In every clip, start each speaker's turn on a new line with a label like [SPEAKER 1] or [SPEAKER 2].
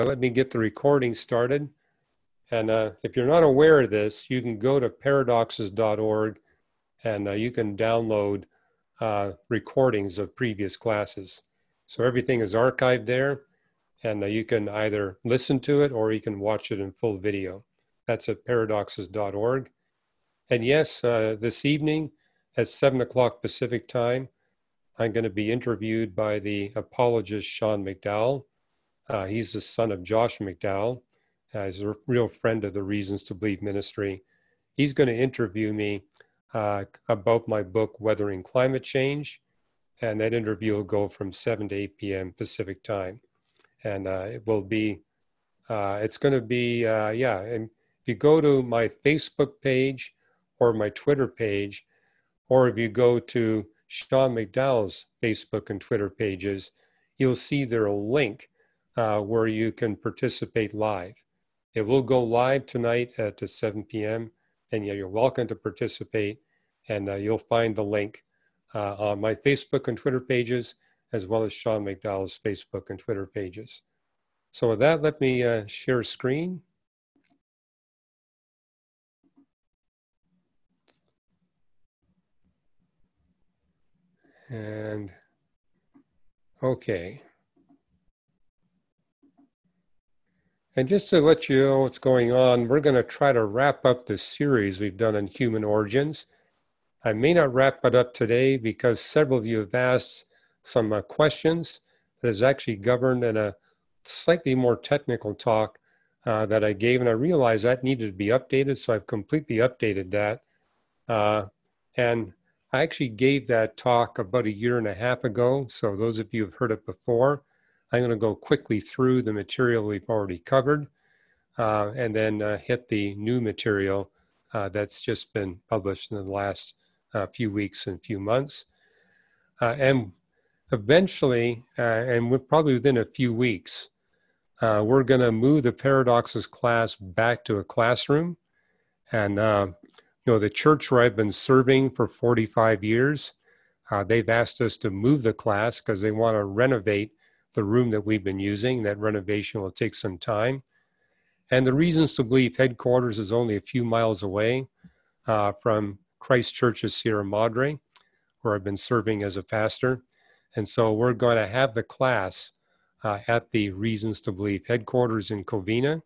[SPEAKER 1] let me get the recording started. And if you're not aware of this, you can go to paradoxes.org and you can download recordings of previous classes. So everything is archived there, and you can either listen to it or you can watch it in full video. That's at paradoxes.org. And yes, this evening at 7 o'clock Pacific time, I'm going to be interviewed by the apologist Sean McDowell. He's the son of Josh McDowell. He's a real friend of the Reasons to Believe ministry. He's going to interview me about my book, Weathering Climate Change. And that interview will go from 7 to 8 p.m. Pacific time. And it will be, it's going to be, and if you go to my Facebook page or my Twitter page, or if you go to Sean McDowell's Facebook and Twitter pages, you'll see there a link where you can participate live. It will go live tonight at 7 p.m. and you're welcome to participate, and you'll find the link on my Facebook and Twitter pages, as well as Sean McDowell's Facebook and Twitter pages. So with that, let me share screen. And okay. And just to let you know what's going on, we're going to try to wrap up this series we've done on human origins. I may not wrap it up today because several of you have asked some questions that is actually governed in a slightly more technical talk that I gave, and I realized that needed to be updated, so I've completely updated that. And I actually gave that talk about 1.5 years ago, so those of you who have heard it before, I'm going to go quickly through the material we've already covered and then hit the new material that's just been published in the last few weeks and few months. And eventually, and we're probably within a few weeks, we're going to move the Paradoxes class back to a classroom. And the church where I've been serving for 45 years, they've asked us to move the class because they want to renovate the room that we've been using. That renovation will take some time. And the Reasons to Believe headquarters is only a few miles away from Christ Church of Sierra Madre, where I've been serving as a pastor. And so we're going to have the class at the Reasons to Believe headquarters in Covina.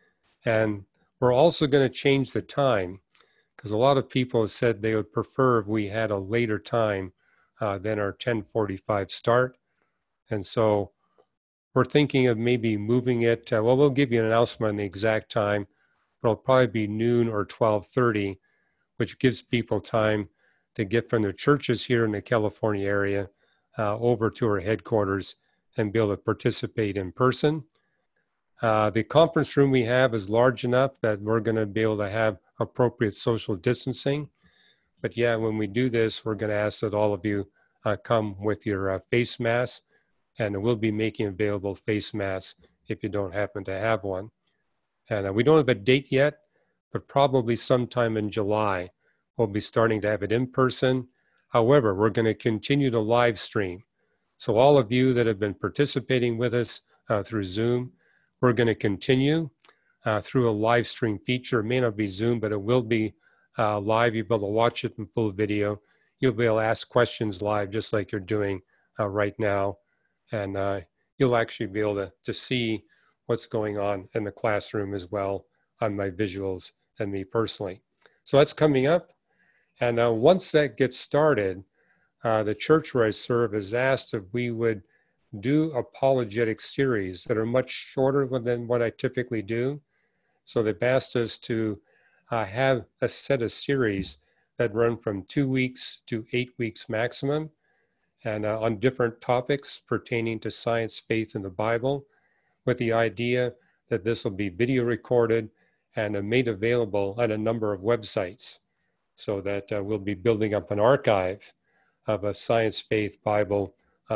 [SPEAKER 1] And we're also going to change the time, because a lot of people have said they would prefer if we had a later time than our 10:45 start. And so we're thinking of maybe moving it, we'll give you an announcement on the exact time, but it'll probably be noon or 12:30, which gives people time to get from their churches here in the California area over to our headquarters and be able to participate in person. The conference room we have is large enough that we're going to be able to have appropriate social distancing. But yeah, when we do this, we're going to ask that all of you come with your face masks, and we'll be making available face masks if you don't happen to have one. And we don't have a date yet, but probably sometime in July, we'll be starting to have it in person. However, we're going to continue to live stream. So all of you that have been participating with us through Zoom, we're going to continue through a live stream feature. It may not be Zoom, but it will be live. You'll be able to watch it in full video. You'll be able to ask questions live, just like you're doing right now. And you'll actually be able to see what's going on in the classroom as well on my visuals and me personally. So that's coming up. And once that gets started, the church where I serve has asked if we would do apologetic series that are much shorter than what I typically do. So they've asked us to have a set of series that run from 2 weeks to 8 weeks maximum, and on different topics pertaining to science, faith, and the Bible, with the idea that this will be video recorded and made available on a number of websites, so that we'll be building up an archive of a science, faith, Bible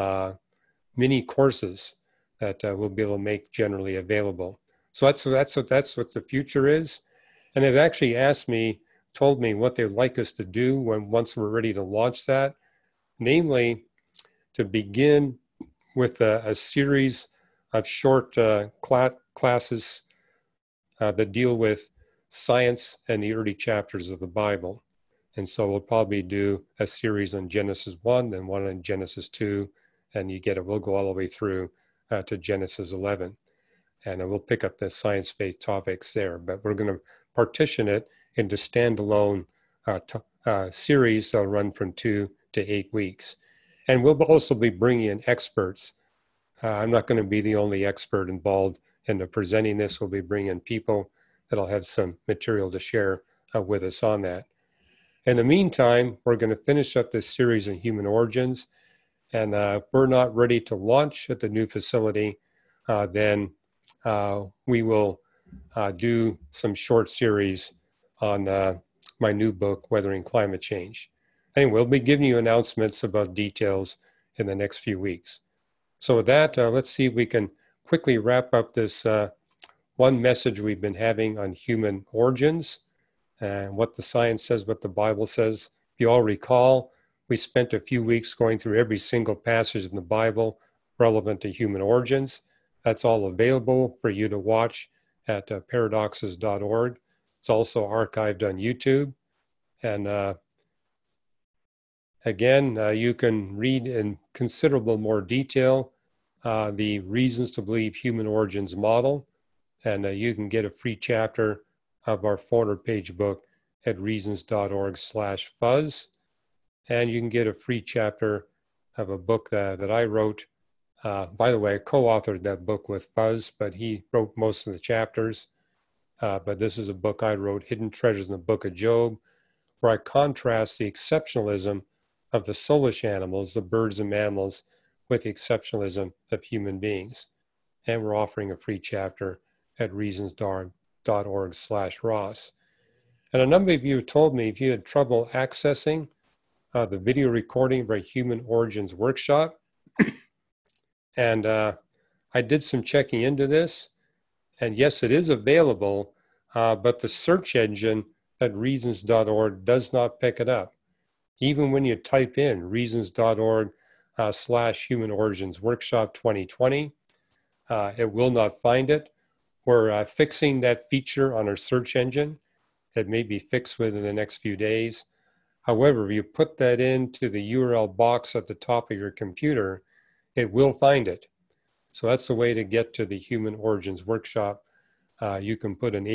[SPEAKER 1] mini courses that we'll be able to make generally available. So that's what the future is. And they've actually told me what they'd like us to do once we're ready to launch that, namely to begin with a series of short classes that deal with science and the early chapters of the Bible. And so we'll probably do a series on Genesis 1, then one on Genesis 2, and we'll go all the way through to Genesis 11. And we'll pick up the science faith topics there. But we're going to partition it into standalone series that'll run from 2 to 8 weeks. And we'll also be bringing in experts. I'm not going to be the only expert involved in presenting this. We'll be bringing in people that'll have some material to share with us on that. In the meantime, we're going to finish up this series on human origins. And if we're not ready to launch at the new facility, then we will do some short series on my new book, Weathering Climate Change. Anyway, we'll be giving you announcements about details in the next few weeks. So with that, let's see if we can quickly wrap up this one message we've been having on human origins and what the science says, what the Bible says. If you all recall, we spent a few weeks going through every single passage in the Bible relevant to human origins. That's all available for you to watch at paradoxes.org. It's also archived on YouTube. And again, you can read in considerable more detail the Reasons to Believe Human Origins model. And you can get a free chapter of our 400-page book at reasons.org/fuzz. And you can get a free chapter of a book that I wrote. By the way, I co-authored that book with Fuzz, but he wrote most of the chapters. But this is a book I wrote, Hidden Treasures in the Book of Job, where I contrast the exceptionalism of the soulish animals, the birds and mammals, with the exceptionalism of human beings. And we're offering a free chapter at reasons.org/Ross. And a number of you have told me if you had trouble accessing the video recording of our Human Origins workshop. And I did some checking into this. And yes, it is available, but the search engine at reasons.org does not pick it up. Even when you type in reasons.org/Human Origins Workshop 2020, it will not find it. We're fixing that feature on our search engine. It may be fixed within the next few days. However, if you put that into the URL box at the top of your computer, it will find it. So that's the way to get to the Human Origins Workshop. You can put an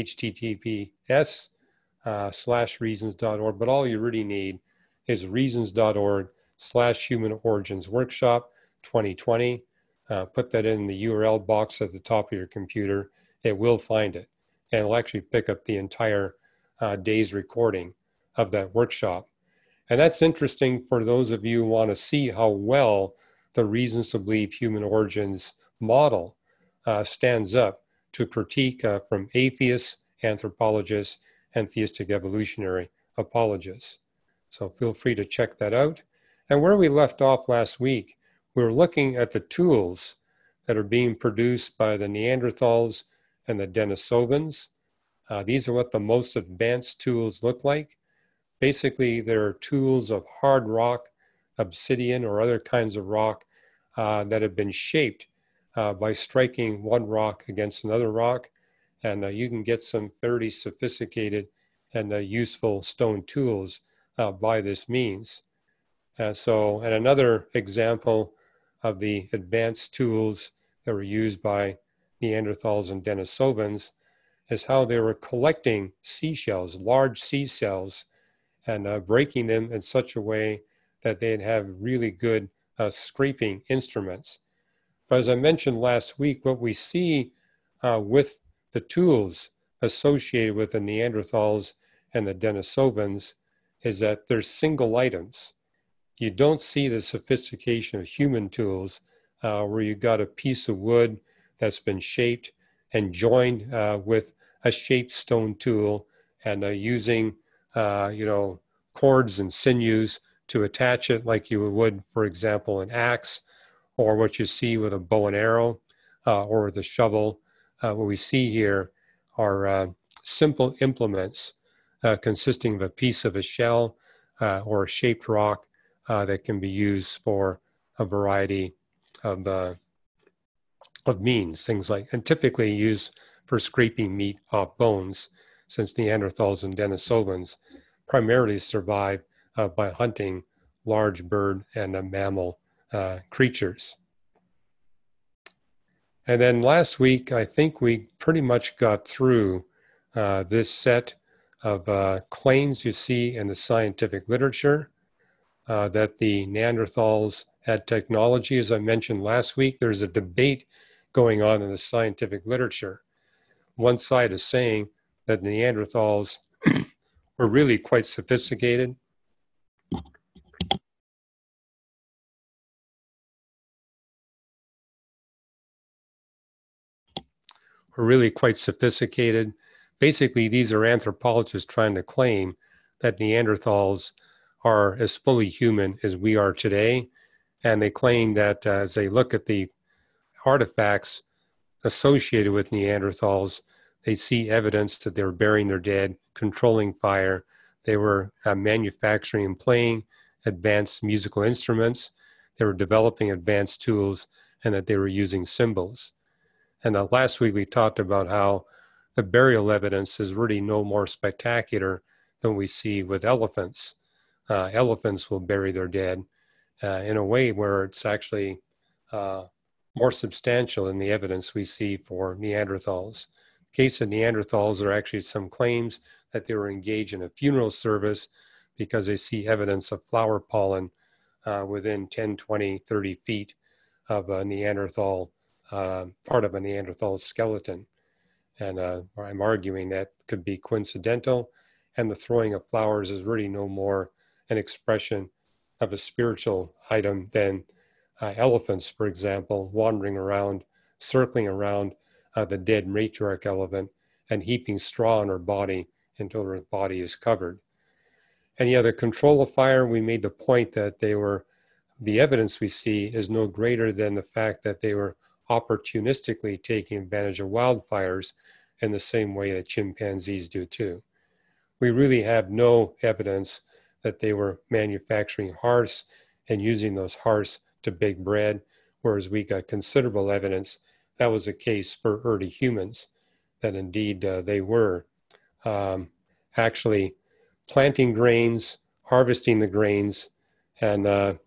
[SPEAKER 1] https:/reasons.org, but all you really need is reasons.org/Human Origins Workshop 2020. Put that in the URL box at the top of your computer. It will find it. And it'll actually pick up the entire day's recording of that workshop. And that's interesting for those of you who want to see how well the Reasons to Believe Human Origins model stands up to critique from atheists, anthropologists, and theistic evolutionary apologists. So feel free to check that out. And where we left off last week, we were looking at the tools that are being produced by the Neanderthals and the Denisovans. These are what the most advanced tools look like. Basically, they're tools of hard rock, obsidian, or other kinds of rock that have been shaped by striking one rock against another rock. And you can get some fairly sophisticated and useful stone tools by this means. And another example of the advanced tools that were used by Neanderthals and Denisovans is how they were collecting seashells, large seashells, and breaking them in such a way that they'd have really good scraping instruments. But as I mentioned last week, what we see with the tools associated with the Neanderthals and the Denisovans is that they're single items. You don't see the sophistication of human tools where you've got a piece of wood that's been shaped and joined with a shaped stone tool and using cords and sinews to attach it like you would, for example, an axe, or what you see with a bow and arrow or the shovel. What we see here are simple implements consisting of a piece of a shell or a shaped rock that can be used for a variety of of means, things like, and typically used for scraping meat off bones, since Neanderthals and Denisovans primarily survived by hunting large bird and mammal creatures. And then last week, I think we pretty much got through this set of claims you see in the scientific literature that the Neanderthals had technology. As I mentioned last week, there's a debate going on in the scientific literature. One side is saying that Neanderthals were really quite sophisticated. Basically, these are anthropologists trying to claim that Neanderthals are as fully human as we are today. And they claim that as they look at the artifacts associated with Neanderthals, they see evidence that they were burying their dead, controlling fire. They were manufacturing and playing advanced musical instruments. They were developing advanced tools, and that they were using symbols. And last week we talked about how the burial evidence is really no more spectacular than we see with elephants. Elephants will bury their dead in a way where it's actually more substantial than the evidence we see for Neanderthals. In the case of Neanderthals, there are actually some claims that they were engaged in a funeral service because they see evidence of flower pollen within 10, 20, 30 feet of a Neanderthal, part of a Neanderthal skeleton. And I'm arguing that could be coincidental, and the throwing of flowers is really no more an expression of a spiritual item than elephants, for example, wandering around, circling around the dead matriarch elephant and heaping straw on her body until her body is covered. And yeah, the control of fire, we made the point that the evidence we see is no greater than the fact that they were opportunistically taking advantage of wildfires in the same way that chimpanzees do too. We really have no evidence that they were manufacturing hearths and using those hearths to bake bread, whereas we got considerable evidence that was the case for early humans, that indeed they were actually planting grains, harvesting the grains, and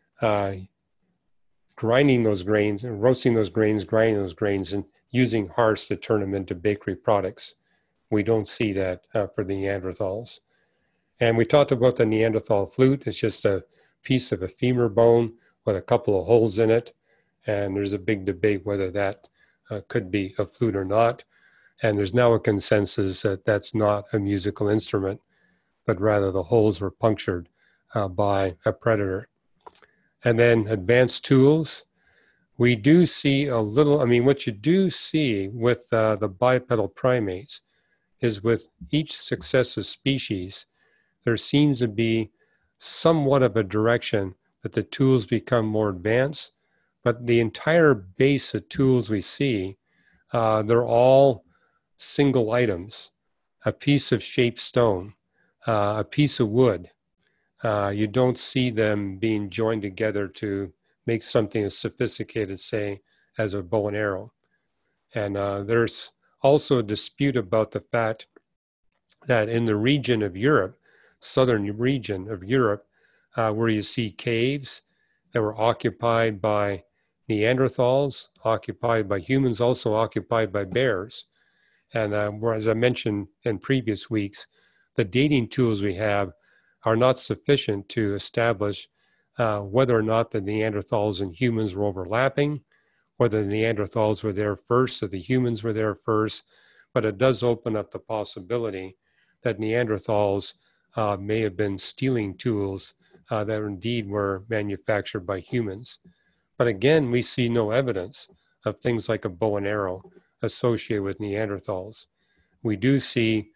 [SPEAKER 1] grinding those grains, and roasting those grains, grinding those grains, and using hearths to turn them into bakery products. We don't see that for the Neanderthals. And we talked about the Neanderthal flute. It's just a piece of a femur bone with a couple of holes in it. And there's a big debate whether that could be a flute or not. And there's now a consensus that that's not a musical instrument, but rather the holes were punctured by a predator. And then advanced tools. We do see a little, what you do see with the bipedal primates is with each successive species, there seems to be somewhat of a direction that the tools become more advanced, but the entire base of tools we see, they're all single items, a piece of shaped stone, a piece of wood. You don't see them being joined together to make something as sophisticated, say, as a bow and arrow. And there's also a dispute about the fact that in the region of Europe, southern region of Europe, where you see caves that were occupied by Neanderthals, occupied by humans, also occupied by bears. And as I mentioned in previous weeks, the dating tools we have are not sufficient to establish whether or not the Neanderthals and humans were overlapping, whether the Neanderthals were there first or the humans were there first, but it does open up the possibility that Neanderthals may have been stealing tools that indeed were manufactured by humans. But again, we see no evidence of things like a bow and arrow associated with Neanderthals. We do see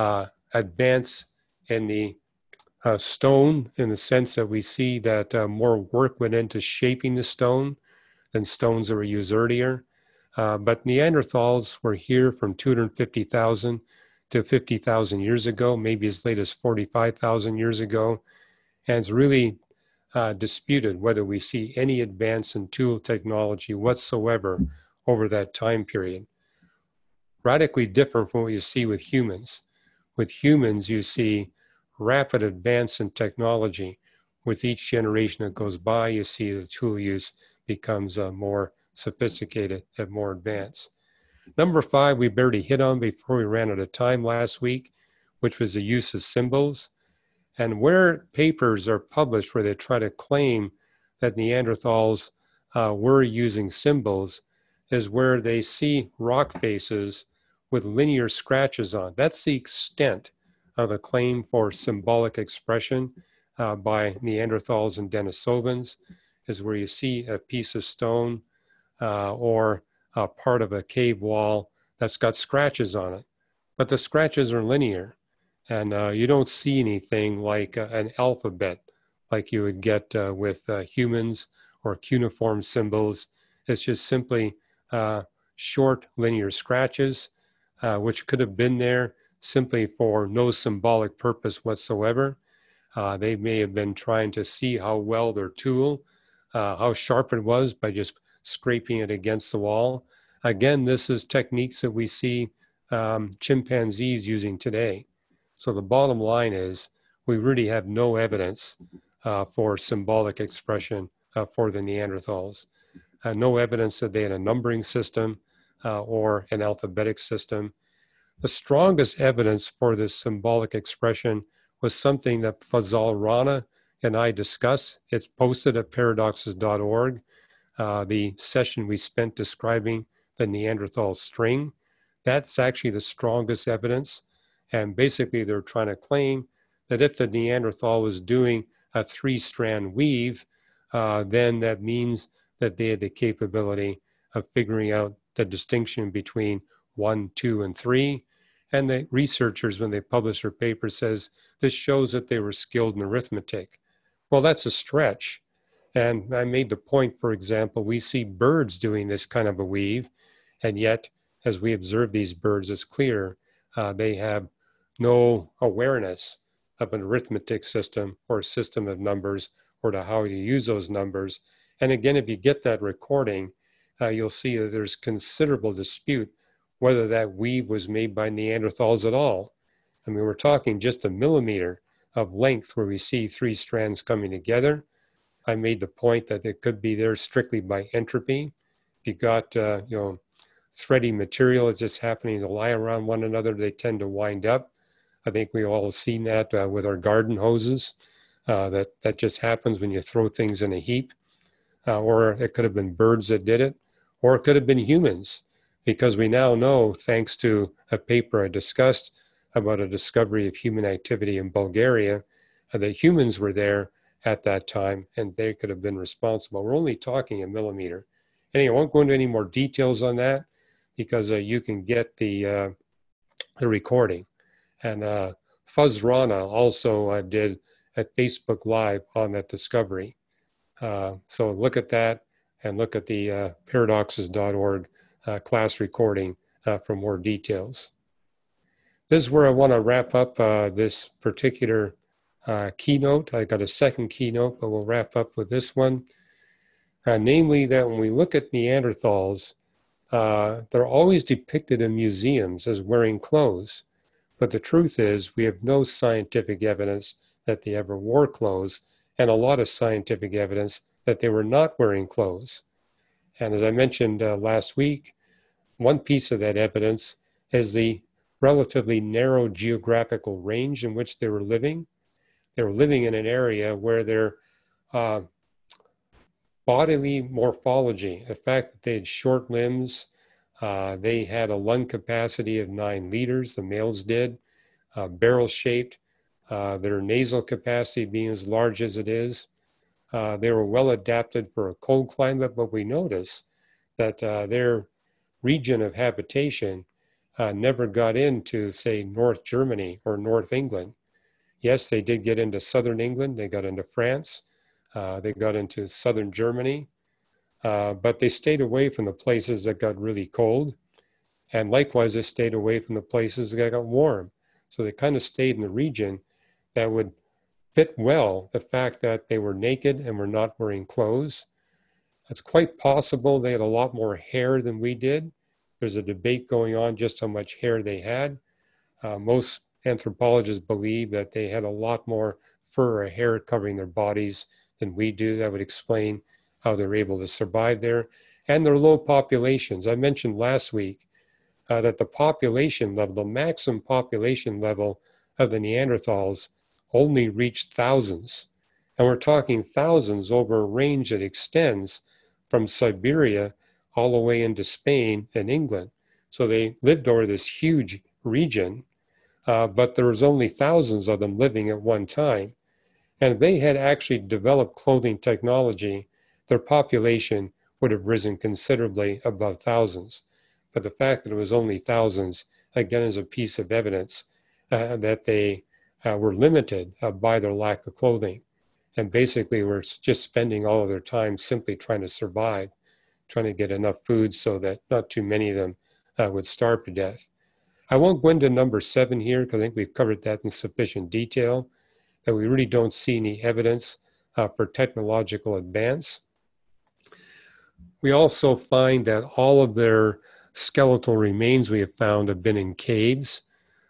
[SPEAKER 1] advance in the stone, in the sense that we see that more work went into shaping the stone than stones that were used earlier. But Neanderthals were here from 250,000 to 50,000 years ago, maybe as late as 45,000 years ago. And it's really disputed whether we see any advance in tool technology whatsoever over that time period. Radically different from what you see with humans. With humans, you see rapid advance in technology. With each generation that goes by, you see the tool use becomes more sophisticated and more advanced. Number 5, we barely hit on before we ran out of time last week, which was the use of symbols. And where papers are published where they try to claim that Neanderthals were using symbols is where they see rock faces with linear scratches on. That's the extent of the claim for symbolic expression by Neanderthals and Denisovans, is where you see a piece of stone or part of a cave wall that's got scratches on it. But the scratches are linear, and you don't see anything like an alphabet like you would get with humans or cuneiform symbols. It's just simply short linear scratches, which could have been there simply for no symbolic purpose whatsoever. They may have been trying to see how well their tool, how sharp it was by just scraping it against the wall. Again, this is techniques that we see chimpanzees using today. So the bottom line is we really have no evidence for symbolic expression for the Neanderthals. No evidence that they had a numbering system or an alphabetic system. The strongest evidence for this symbolic expression was something that Fazal Rana and I discussed. It's posted at paradoxes.org. The session we spent describing the Neanderthal string, that's actually the strongest evidence. And basically they're trying to claim that if the Neanderthal was doing a 3-strand weave, then that means that they had the capability of figuring out the distinction between 1, 2, and 3. And the researchers, when they publish their paper, says this shows that they were skilled in arithmetic. Well, that's a stretch. And I made the point, for example, we see birds doing this kind of a weave, and yet, as we observe these birds, it's clear they have no awareness of an arithmetic system or a system of numbers or to how to use those numbers. And again, if you get that recording, you'll see that there's considerable dispute whether that weave was made by Neanderthals at all. I mean, we're talking just a millimeter of length where we see 3 strands coming together. I made the point that it could be there strictly by entropy. If you got, thready material that's just happening to lie around one another, they tend to wind up. I think we all have seen that with our garden hoses. That just happens when you throw things in a heap. Or it could have been birds that did it, or it could have been humans, because we now know, thanks to a paper I discussed about a discovery of human activity in Bulgaria, that humans were there at that time and they could have been responsible. We're only talking a millimeter. Anyway, I won't go into any more details on that because you can get the recording. And Fuz Rana also did a Facebook Live on that discovery. So look at that and look at the paradoxes.org class recording for more details. This is where I want to wrap up this particular keynote. I got a second keynote, but we'll wrap up with this one. Namely that when we look at Neanderthals, they're always depicted in museums as wearing clothes. But the truth is we have no scientific evidence that they ever wore clothes, and a lot of scientific evidence that they were not wearing clothes. And as I mentioned last week, one piece of that evidence is the relatively narrow geographical range in which they were living. They were living in an area where their bodily morphology, the fact that they had short limbs, they had a lung capacity of 9 liters, the males did, barrel-shaped, their nasal capacity being as large as it is. They were well adapted for a cold climate, but we notice that their region of habitation never got into, say, North Germany or North England. Yes, they did get into southern England, they got into France, they got into southern Germany, but they stayed away from the places that got really cold. And likewise, they stayed away from the places that got warm. So they kind of stayed in the region that would fit well the fact that they were naked and were not wearing clothes. It's quite possible they had a lot more hair than we did. There's a debate going on just how much hair they had. Most anthropologists believe that they had a lot more fur or hair covering their bodies than we do. That would explain how they're able to survive there. And their low populations. I mentioned last week that the population level, the maximum population level of the Neanderthals only reached thousands. And we're talking thousands over a range that extends from Siberia all the way into Spain and England. So they lived over this huge region, but there was only thousands of them living at one time. And if they had actually developed clothing technology, their population would have risen considerably above thousands. But the fact that it was only thousands, again, is a piece of evidence that they were limited by their lack of clothing. And basically were just spending all of their time simply trying to survive, trying to get enough food so that not too many of them would starve to death. I won't go into number 7 here because I think we've covered that in sufficient detail, that we really don't see any evidence for technological advance. We also find that all of their skeletal remains we have found have been in caves.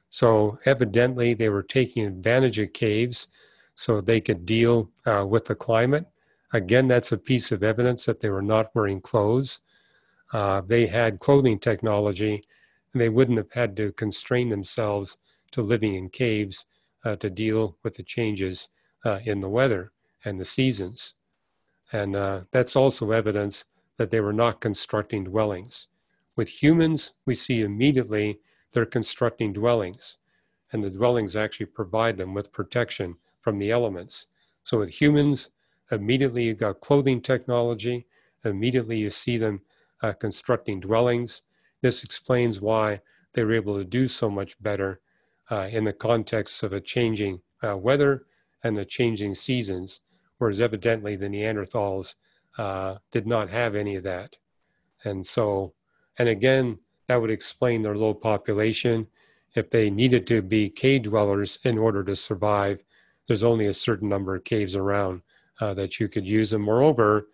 [SPEAKER 1] So evidently they were taking advantage of caves so they could deal with the climate. Again, that's a piece of evidence that they were not wearing clothes. They had clothing technology, and they wouldn't have had to constrain themselves to living in caves to deal with the changes in the weather and the seasons. And that's also evidence that they were not constructing dwellings. With humans, we see immediately they're constructing dwellings, and the dwellings actually provide them with protection from the elements. So with humans, immediately you've got clothing technology, immediately you see them constructing dwellings. This explains why they were able to do so much better in the context of a changing weather and the changing seasons, whereas evidently the Neanderthals did not have any of that. And so, and again, that would explain their low population. If they needed to be cave dwellers in order to survive, there's only a certain number of caves around that you could use. And moreover,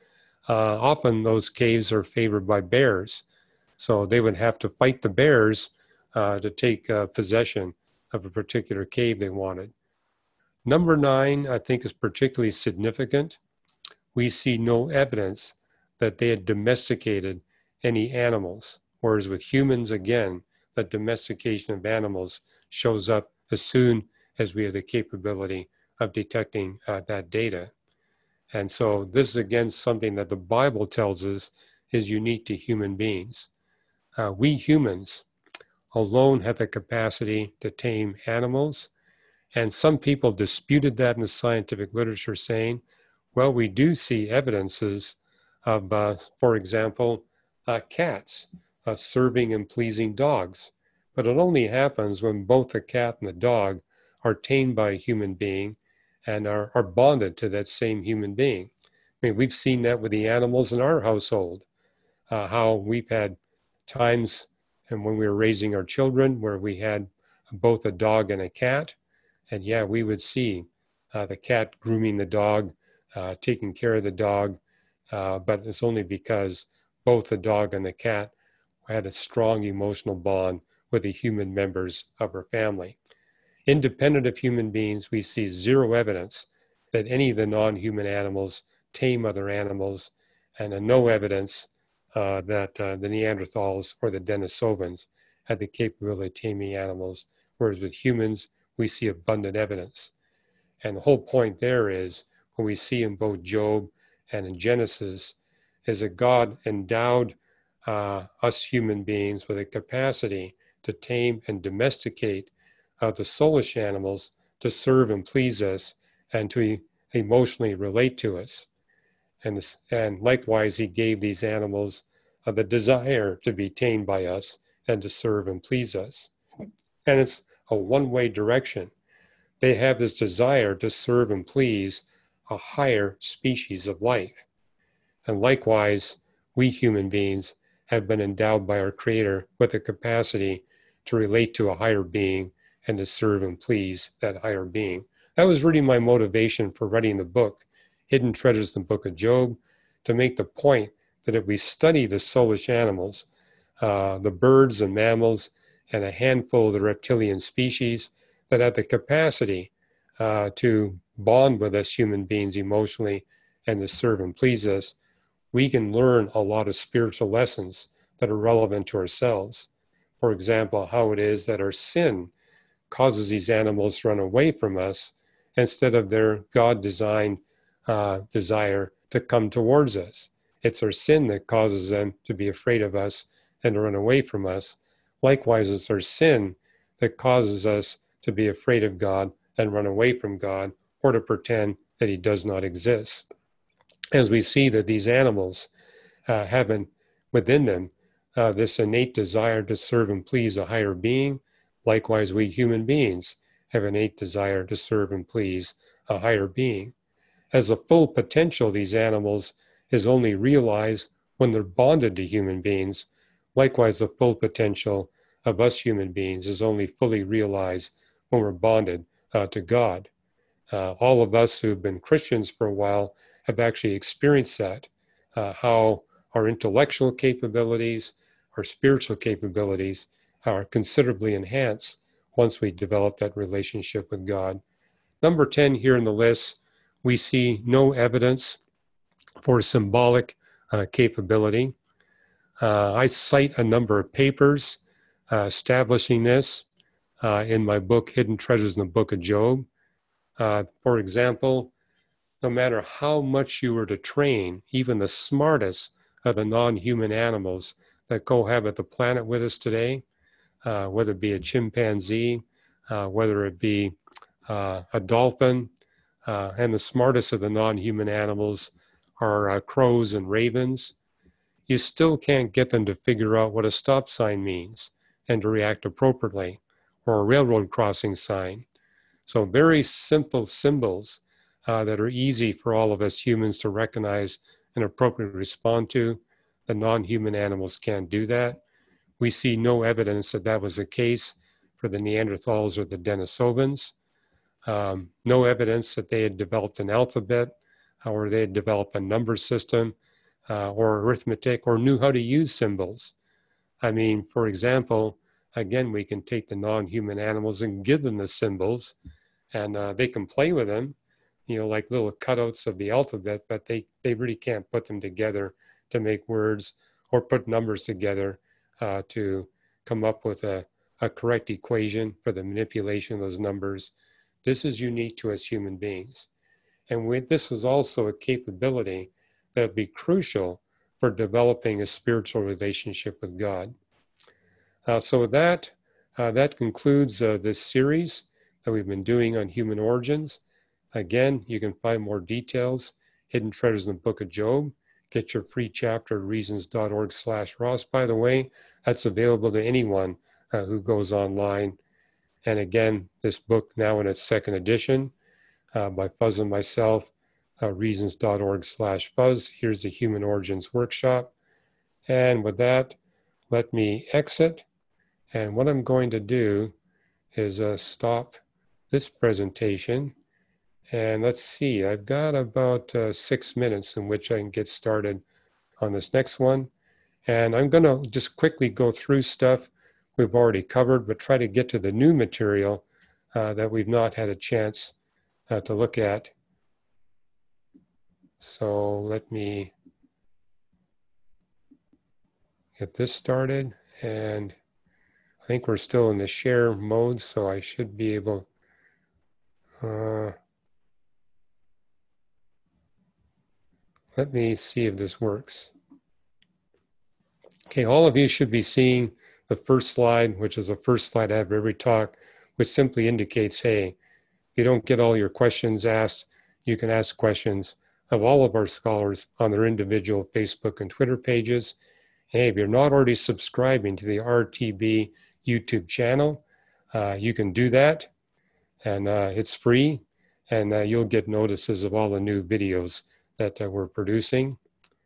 [SPEAKER 1] often those caves are favored by bears. So they would have to fight the bears to take possession of a particular cave they wanted. Number 9, I think, is particularly significant. We see no evidence that they had domesticated any animals, whereas with humans, again, the domestication of animals shows up as soon as we have the capability of detecting that data. And so this is, again, something that the Bible tells us is unique to human beings. We humans alone have the capacity to tame animals. And some people disputed that in the scientific literature, saying, well, we do see evidences of, for example, cats serving and pleasing dogs. But it only happens when both the cat and the dog are tamed by a human being and are bonded to that same human being. I mean, we've seen that with the animals in our household, how we've had times and when we were raising our children where we had both a dog and a cat. And yeah, we would see the cat grooming the dog, taking care of the dog, but it's only because both the dog and the cat had a strong emotional bond with the human members of our family. Independent of human beings, we see zero evidence that any of the non-human animals tame other animals, and no evidence that the Neanderthals or the Denisovans had the capability of taming animals, whereas with humans, we see abundant evidence. And the whole point there is, what we see in both Job and in Genesis, is that God endowed us human beings with a capacity to tame and domesticate the soulish animals to serve and please us and to emotionally relate to us. And likewise, he gave these animals the desire to be tamed by us and to serve and please us. And it's a one-way direction. They have this desire to serve and please a higher species of life. And likewise, we human beings have been endowed by our Creator with the capacity to relate to a higher being and to serve and please that higher being. That was really my motivation for writing the book, Hidden Treasures in the Book of Job, to make the point that if we study the soulish animals, the birds and mammals, and a handful of the reptilian species that have the capacity to bond with us human beings emotionally and to serve and please us, we can learn a lot of spiritual lessons that are relevant to ourselves. For example, how it is that our sin causes these animals to run away from us instead of their God-designed desire to come towards us. It's our sin that causes them to be afraid of us and to run away from us. Likewise, it's our sin that causes us to be afraid of God and run away from God, or to pretend that he does not exist. As we see that these animals have within them this innate desire to serve and please a higher being, likewise we human beings have an innate desire to serve and please a higher being. As the full potential of these animals is only realized when they're bonded to human beings, likewise the full potential of us human beings is only fully realized when we're bonded to God. All of us who've been Christians for a while have actually experienced that, how our intellectual capabilities, our spiritual capabilities are considerably enhanced once we develop that relationship with God. Number 10 here in the list, we see no evidence for symbolic capability. I cite a number of papers establishing this in my book, Hidden Treasures in the Book of Job. For example, no matter how much you were to train, even the smartest of the non-human animals that cohabit the planet with us today, whether it be a chimpanzee, whether it be a dolphin, and the smartest of the non-human animals are crows and ravens, you still can't get them to figure out what a stop sign means and to react appropriately, or a railroad crossing sign. So very simple symbols that are easy for all of us humans to recognize and appropriately respond to. The non-human animals can't do that. We see no evidence that that was the case for the Neanderthals or the Denisovans. No evidence that they had developed an alphabet or they had developed a number system or arithmetic or knew how to use symbols. I mean, for example, again, we can take the non-human animals and give them the symbols and they can play with them, you know, like little cutouts of the alphabet, but they really can't put them together to make words or put numbers together to come up with a correct equation for the manipulation of those numbers. This is unique to us human beings. And this is also a capability that would be crucial for developing a spiritual relationship with God. So with that, that concludes this series that we've been doing on human origins. Again, you can find more details, Hidden Treasures in the Book of Job. Get your free chapter at reasons.org/Ross. By the way, that's available to anyone who goes online. And again, this book now in its second edition by Fuzz and myself, reasons.org/Fuzz. Here's the Human Origins Workshop. And with that, let me exit. And what I'm going to do is stop this presentation. And let's see, I've got about 6 minutes in which I can get started on this next one. And I'm going to just quickly go through stuff we've already covered, but try to get to the new material that we've not had a chance to look at. So let me get this started. And I think we're still in the share mode, so I should be able let me see if this works. Okay, all of you should be seeing the first slide, which is the first slide I have every talk, which simply indicates, hey, if you don't get all your questions asked, you can ask questions of all of our scholars on their individual Facebook and Twitter pages. Hey, if you're not already subscribing to the RTB YouTube channel, you can do that, and it's free, and you'll get notices of all the new videos that we're producing.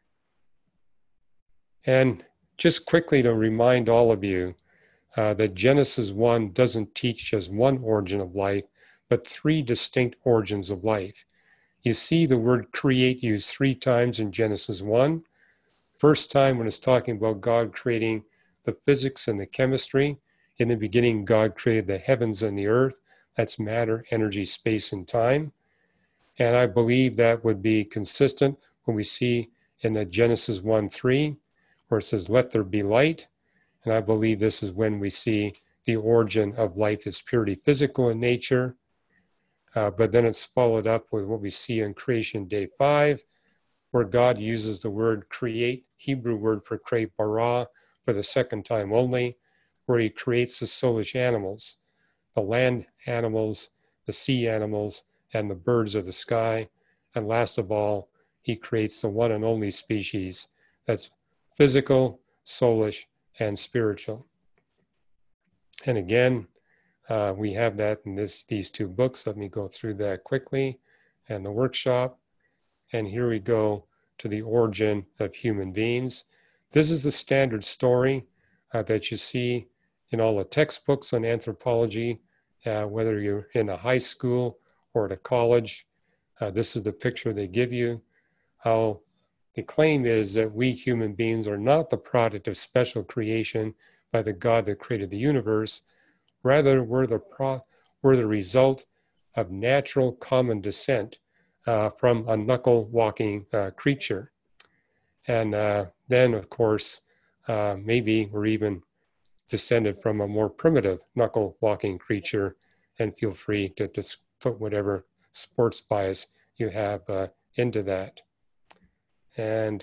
[SPEAKER 1] And just quickly to remind all of you that Genesis 1 doesn't teach just one origin of life, but 3 distinct origins of life. You see the word create used 3 times in Genesis 1. First time when it's talking about God creating the physics and the chemistry. In the beginning, God created the heavens and the earth. That's matter, energy, space, and time. And I believe that would be consistent when we see in the Genesis 1:3, where it says, let there be light. And I believe this is when we see the origin of life is purely physical in nature. But then it's followed up with what we see in creation day 5, where God uses the word create, Hebrew word for create, bara, for the second time only, where he creates the soulish animals, the land animals, the sea animals, and the birds of the sky. And last of all, he creates the one and only species that's physical, soulish, and spiritual. And again, we have that in these 2 books. Let me go through that quickly, and the workshop. And here we go to the origin of human beings. This is the standard story that you see in all the textbooks on anthropology, whether you're in a high school or at a college. This is the picture they give you. How the claim is that we human beings are not the product of special creation by the God that created the universe. Rather, we're the result of natural common descent from a knuckle-walking creature. And then, of course, maybe we're even descended from a more primitive knuckle-walking creature, and feel free to just put whatever sports bias you have into that. And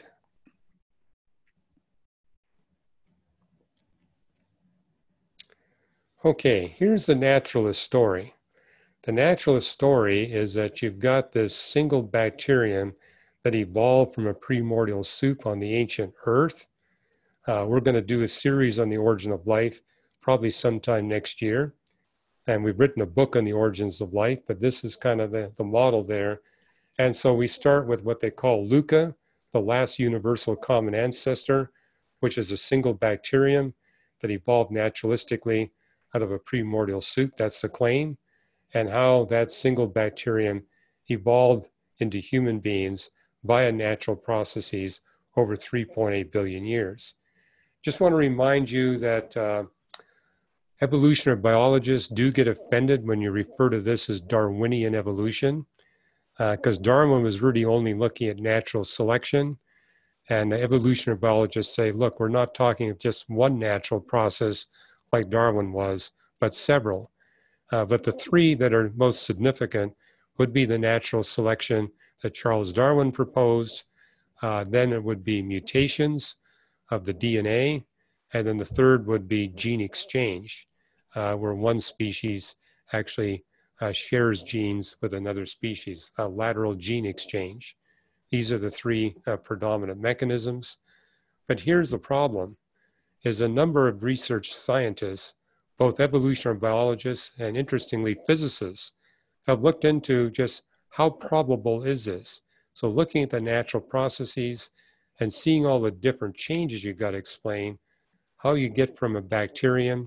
[SPEAKER 1] okay, here's the naturalist story. The naturalist story is that you've got this single bacterium that evolved from a primordial soup on the ancient earth. We're going to do a series on the origin of life probably sometime next year. And we've written a book on the origins of life, but this is kind of the model there. And so we start with what they call LUCA, the last universal common ancestor, which is a single bacterium that evolved naturalistically out of a primordial soup. That's the claim. And how that single bacterium evolved into human beings via natural processes over 3.8 billion years. Just want to remind you that evolutionary biologists do get offended when you refer to this as Darwinian evolution, because Darwin was really only looking at natural selection. And evolutionary biologists say, look, we're not talking of just one natural process like Darwin was, but several. But the 3 that are most significant would be the natural selection that Charles Darwin proposed. Then it would be mutations of the DNA. And then the third would be gene exchange, where one species actually shares genes with another species, lateral gene exchange. These are the 3 predominant mechanisms. But here's the problem, is a number of research scientists, both evolutionary biologists and, interestingly, physicists, have looked into just how probable is this. So looking at the natural processes and seeing all the different changes you've got to explain, how you get from a bacterium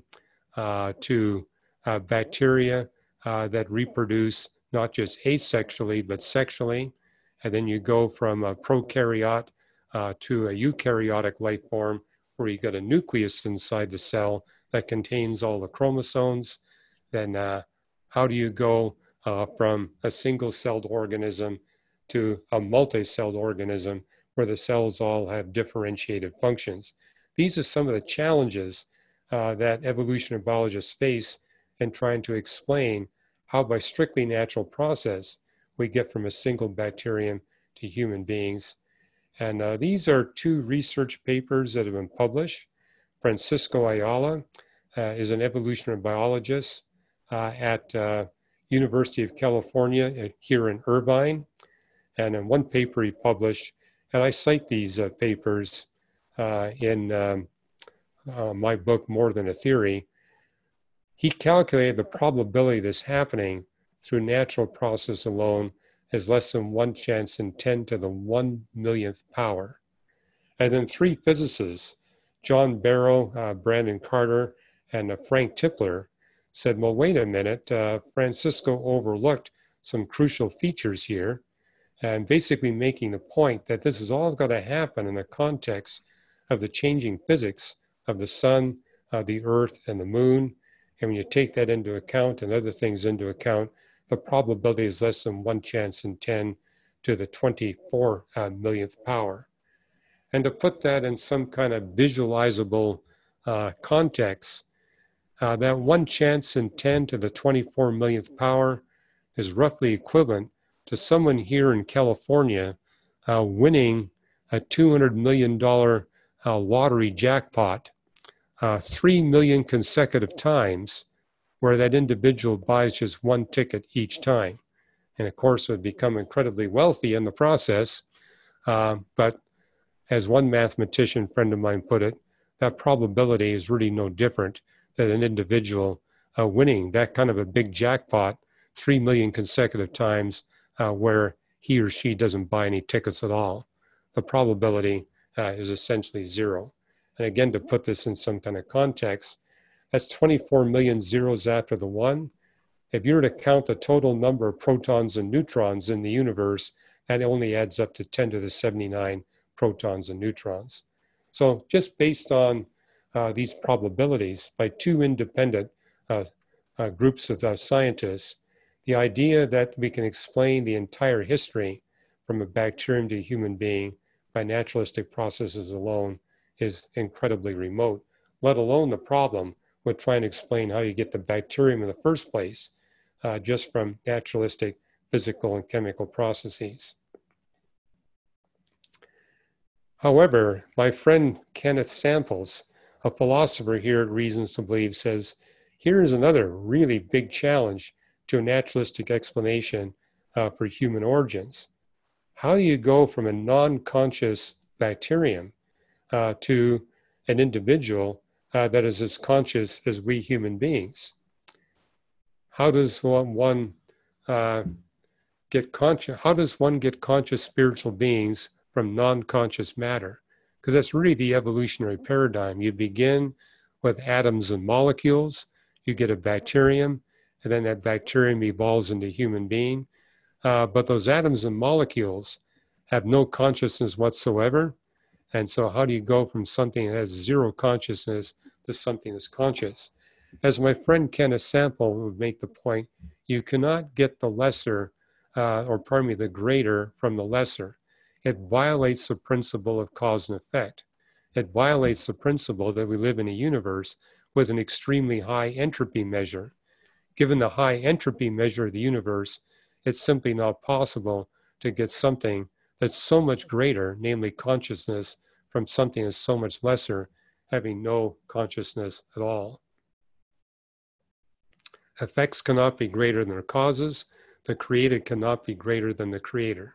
[SPEAKER 1] to bacteria that reproduce not just asexually, but sexually. And then you go from a prokaryote to a eukaryotic life form, where you got a nucleus inside the cell that contains all the chromosomes. Then how do you go from a single-celled organism to a multi-celled organism where the cells all have differentiated functions? These are some of the challenges that evolutionary biologists face in trying to explain how, by strictly natural process, we get from a single bacterium to human beings. And these are 2 research papers that have been published. Francisco Ayala is an evolutionary biologist at University of California here in Irvine. And in one paper he published, and I cite these papers in my book, More Than a Theory. He calculated the probability of this happening through natural process alone is less than 1 chance in 10 to the 1 millionth power. And then 3 physicists, John Barrow, Brandon Carter, and Frank Tipler, said, well, wait a minute, Francisco overlooked some crucial features here. and basically making the point that this is all going to happen in the context of the changing physics of the sun, the earth, and the moon. And when you take that into account and other things into account, the probability is less than 1 chance in 10 to the 24 millionth power. And to put that in some kind of visualizable context, that 1 chance in 10 to the 24 millionth power is roughly equivalent to someone here in California winning a $200 million lottery jackpot 3 million consecutive times, where that individual buys just one ticket each time. And of course, would become incredibly wealthy in the process. But as one mathematician friend of mine put it, that probability is really no different than an individual winning that kind of a big jackpot 3 million consecutive times where he or she doesn't buy any tickets at all. The probability is essentially zero. And again, to put this in some kind of context, that's 24 million zeros after the one. If you were to count the total number of protons and neutrons in the universe, that only adds up to 10 to the 79 protons and neutrons. So just based on these probabilities by two independent groups of scientists, the idea that we can explain the entire history from a bacterium to a human being by naturalistic processes alone is incredibly remote, let alone the problem with trying to explain how you get the bacterium in the first place just from naturalistic physical and chemical processes. However, my friend Kenneth Samples, a philosopher here at Reasons to Believe, says, here is another really big challenge to a naturalistic explanation for human origins. How do you go from a non-conscious bacterium to an individual that is as conscious as we human beings? How does one get conscious? How does one get conscious spiritual beings from non-conscious matter? Because that's really the evolutionary paradigm. You begin with atoms and molecules, you get a bacterium, and then that bacterium evolves into a human being. But those atoms and molecules have no consciousness whatsoever. And so how do you go from something that has zero consciousness to something that's conscious? As my friend Kenneth Sample would make the point, you cannot get the lesser, the greater from the lesser. It violates the principle of cause and effect. It violates the principle that we live in a universe with an extremely high entropy measure. Given the high entropy measure of the universe, it's simply not possible to get something that's so much greater, namely consciousness, from something that's so much lesser, having no consciousness at all. Effects cannot be greater than their causes. The created cannot be greater than the creator.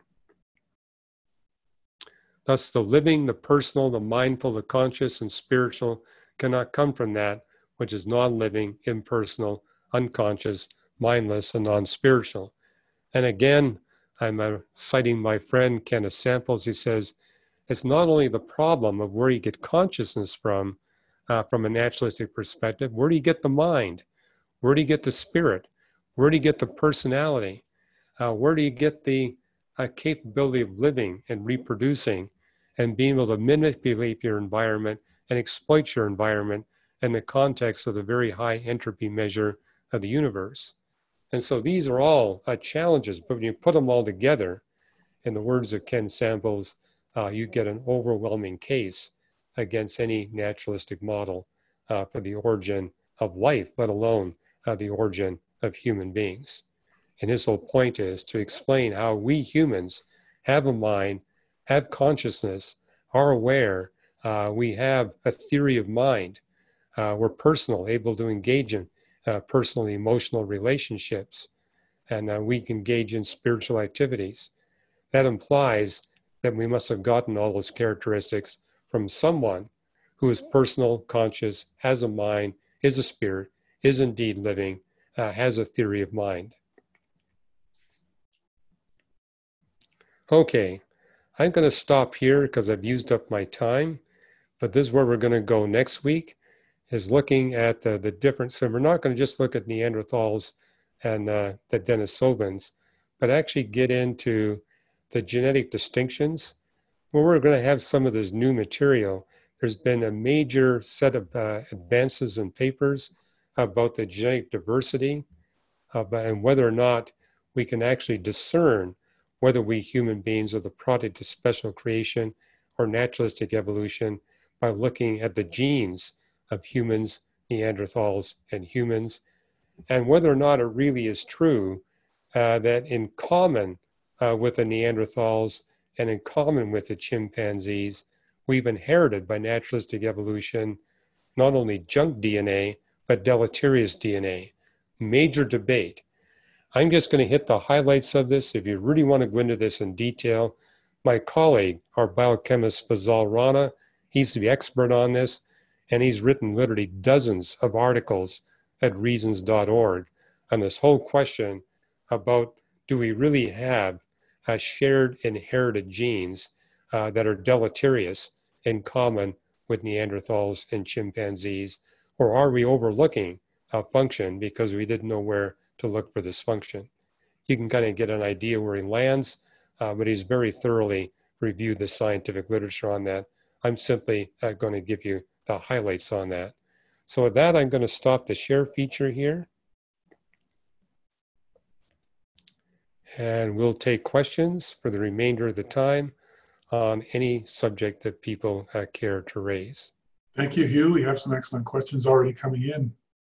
[SPEAKER 1] Thus, the living, the personal, the mindful, the conscious, and spiritual cannot come from that which is non-living, impersonal, unconscious, mindless, and non-spiritual. And again, I'm citing my friend Kenneth Samples. He says, it's not only the problem of where you get consciousness from a naturalistic perspective, where do you get the mind? Where do you get the spirit? Where do you get the personality? Where do you get the capability of living and reproducing and being able to manipulate your environment and exploit your environment in the context of the very high entropy measure of the universe? And so these are all challenges, but when you put them all together, in the words of Ken Samples, you get an overwhelming case against any naturalistic model for the origin of life, let alone the origin of human beings. And his whole point is to explain how we humans have a mind, have consciousness, are aware, we have a theory of mind, we're personal, able to engage in personal emotional relationships, and we can engage in spiritual activities. That implies that we must have gotten all those characteristics from someone who is personal, conscious, has a mind, is a spirit, is indeed living, has a theory of mind. Okay, I'm going to stop here because I've used up my time, but this is where we're going to go next week, is looking at the difference. So we're not going to just look at Neanderthals and the Denisovans, but actually get into the genetic distinctions, when we're going to have some of this new material, there's been a major set of advances in papers about the genetic diversity and whether or not we can actually discern whether we human beings are the product of special creation or naturalistic evolution by looking at the genes of humans, Neanderthals, and humans, and whether or not it really is true that in common with the Neanderthals and in common with the chimpanzees, we've inherited by naturalistic evolution not only junk DNA, but deleterious DNA. Major debate. I'm just going to hit the highlights of this. If you really want to go into this in detail, my colleague, our biochemist Fazal Rana, he's the expert on this, and he's written literally dozens of articles at reasons.org on this whole question about, do we really have shared inherited genes that are deleterious in common with Neanderthals and chimpanzees, or are we overlooking a function because we didn't know where to look for this function? You can kind of get an idea where he lands, but he's very thoroughly reviewed the scientific literature on that. I'm simply going to give you the highlights on that. So with that, I'm going to stop the share feature here. And we'll take questions for the remainder of the time on any subject that people care to raise.
[SPEAKER 2] Thank you, Hugh. We have some excellent questions already coming in.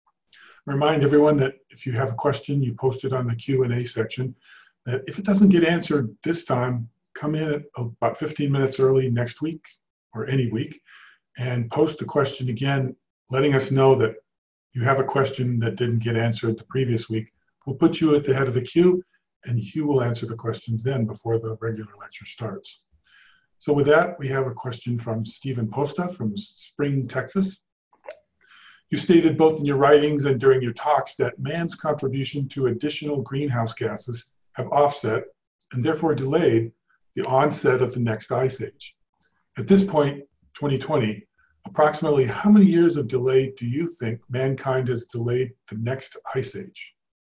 [SPEAKER 2] Remind everyone that if you have a question, you post it on the Q&A section. That if it doesn't get answered this time, come in at about 15 minutes early next week or any week and post the question again, letting us know that you have a question that didn't get answered the previous week. We'll put you at the head of the queue and Hugh will answer the questions then before the regular lecture starts. So with that, we have a question from Stephen Posta from Spring, Texas. You stated both in your writings and during your talks that man's contribution to additional greenhouse gases have offset and therefore delayed the onset of the next ice age. At this point, 2020, approximately how many years of delay do you think mankind has delayed the next ice age?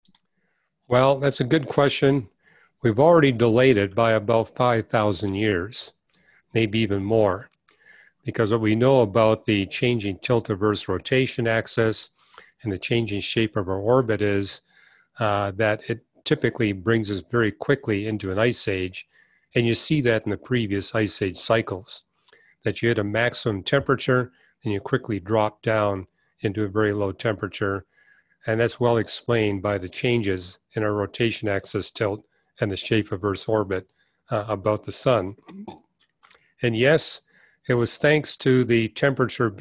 [SPEAKER 1] Well, that's a good question. We've already delayed it by about 5,000 years, maybe even more, because what we know about the changing tilt-reverse rotation axis and the changing shape of our orbit is that it typically brings us very quickly into an ice age. And you see that in the previous ice age cycles, that you hit a maximum temperature and you quickly drop down into a very low temperature. And that's well explained by the changes in our rotation axis tilt and the shape of Earth's orbit about the sun. And yes, it was thanks to the temperature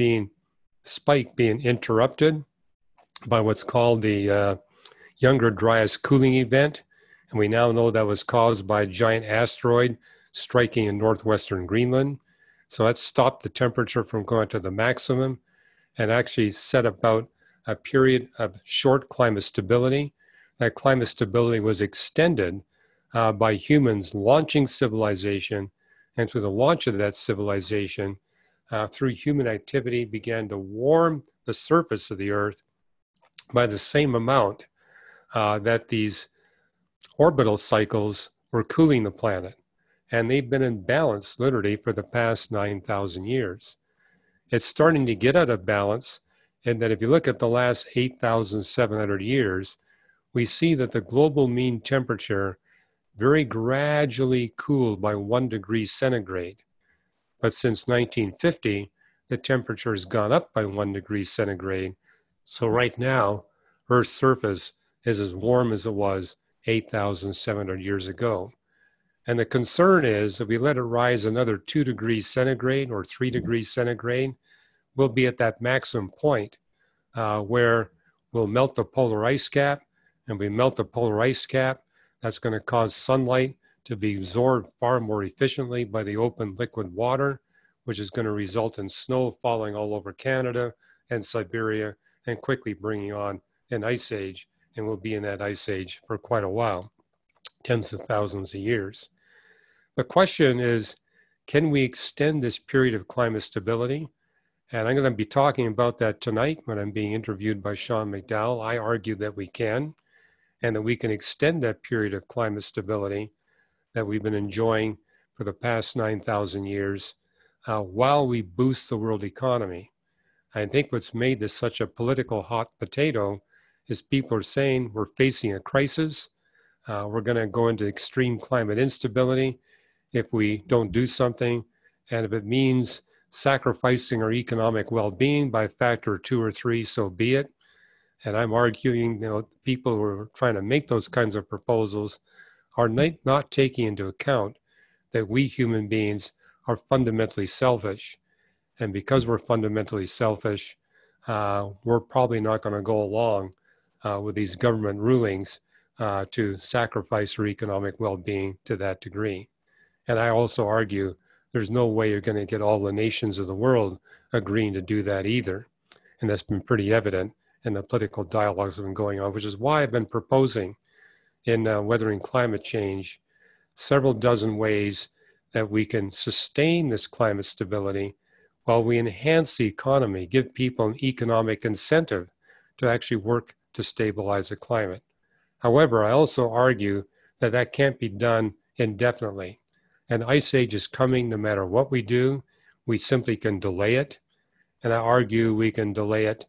[SPEAKER 1] spike being interrupted by what's called the Younger Dryas cooling event. And we now know that was caused by a giant asteroid striking in northwestern Greenland. So that stopped the temperature from going to the maximum and actually set about a period of short climate stability. That climate stability was extended by humans launching civilization, and through the launch of that civilization, through human activity, began to warm the surface of the Earth by the same amount that these orbital cycles were cooling the planet. And they've been in balance literally for the past 9,000 years. It's starting to get out of balance, and that if you look at the last 8,700 years, we see that the global mean temperature very gradually cooled by 1 degree centigrade. But since 1950, the temperature has gone up by 1 degree centigrade. So right now, Earth's surface is as warm as it was 8,700 years ago. And the concern is if we let it rise another 2 degrees centigrade or 3 degrees centigrade, we'll be at that maximum point where we'll melt the polar ice cap. And we melt the polar ice cap, that's going to cause sunlight to be absorbed far more efficiently by the open liquid water, which is going to result in snow falling all over Canada and Siberia and quickly bringing on an ice age. And we'll be in that ice age for quite a while, tens of thousands of years. The question is, can we extend this period of climate stability? And I'm going to be talking about that tonight when I'm being interviewed by Sean McDowell. I argue that we can, and that we can extend that period of climate stability, that we've been enjoying for the past 9,000 years while we boost the world economy. I think what's made this such a political hot potato is people are saying we're facing a crisis. We're going to go into extreme climate instability if we don't do something. And if it means sacrificing our economic well-being by a factor of 2 or 3, so be it. And I'm arguing, people who are trying to make those kinds of proposals are not taking into account that we human beings are fundamentally selfish. And because we're fundamentally selfish, we're probably not going to go along with these government rulings to sacrifice our economic well-being to that degree. And I also argue there's no way you're going to get all the nations of the world agreeing to do that either. And that's been pretty evident in the political dialogues that have been going on, which is why I've been proposing in Weathering Climate Change several dozen ways that we can sustain this climate stability while we enhance the economy, give people an economic incentive to actually work to stabilize the climate. However, I also argue that that can't be done indefinitely. An ice age is coming no matter what we do. We simply can delay it. And I argue we can delay it.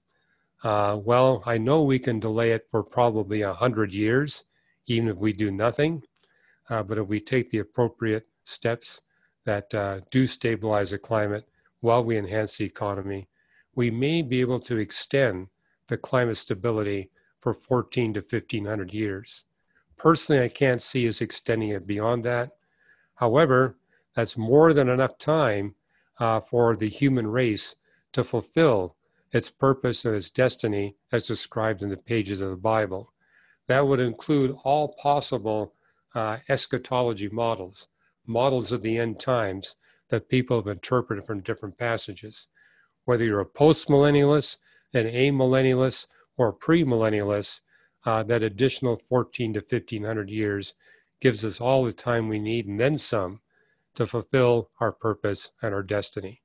[SPEAKER 1] Well, I know we can delay it for probably 100 years, even if we do nothing. But if we take the appropriate steps that do stabilize the climate while we enhance the economy, we may be able to extend the climate stability for 14 to 1500 years. Personally, I can't see us extending it beyond that. However, that's more than enough time for the human race to fulfill its purpose and its destiny as described in the pages of the Bible. That would include all possible eschatology models of the end times that people have interpreted from different passages. Whether you're a post-millennialist, an amillennialist, or a premillennialist, that additional 14 to 1500 years gives us all the time we need and then some to fulfill our purpose and our destiny.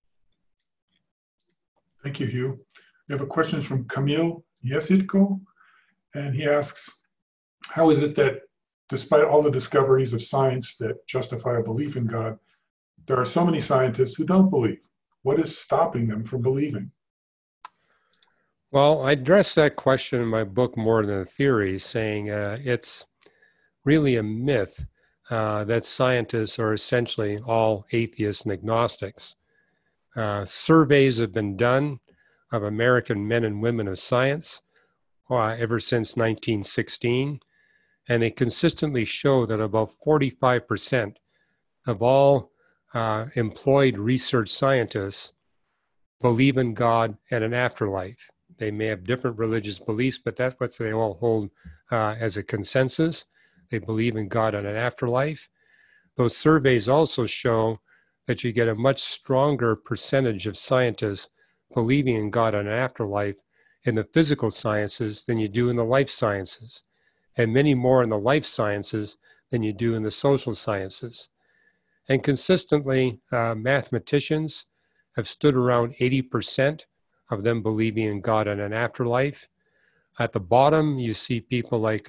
[SPEAKER 2] Thank you, Hugh. We have a question from Camille Yesitko, and he asks, how is it that despite all the discoveries of science that justify a belief in God, there are so many scientists who don't believe? What is stopping them from believing?
[SPEAKER 1] Well, I address that question in my book More Than a Theory, saying it's really a myth that scientists are essentially all atheists and agnostics. Surveys have been done of American men and women of science ever since 1916, and they consistently show that about 45% of all employed research scientists believe in God and an afterlife. They may have different religious beliefs, but that's what they all hold as a consensus. They believe in God and an afterlife. Those surveys also show that you get a much stronger percentage of scientists believing in God and an afterlife in the physical sciences than you do in the life sciences, and many more in the life sciences than you do in the social sciences. And consistently, mathematicians have stood around 80% of them believing in God and an afterlife. At the bottom, you see people like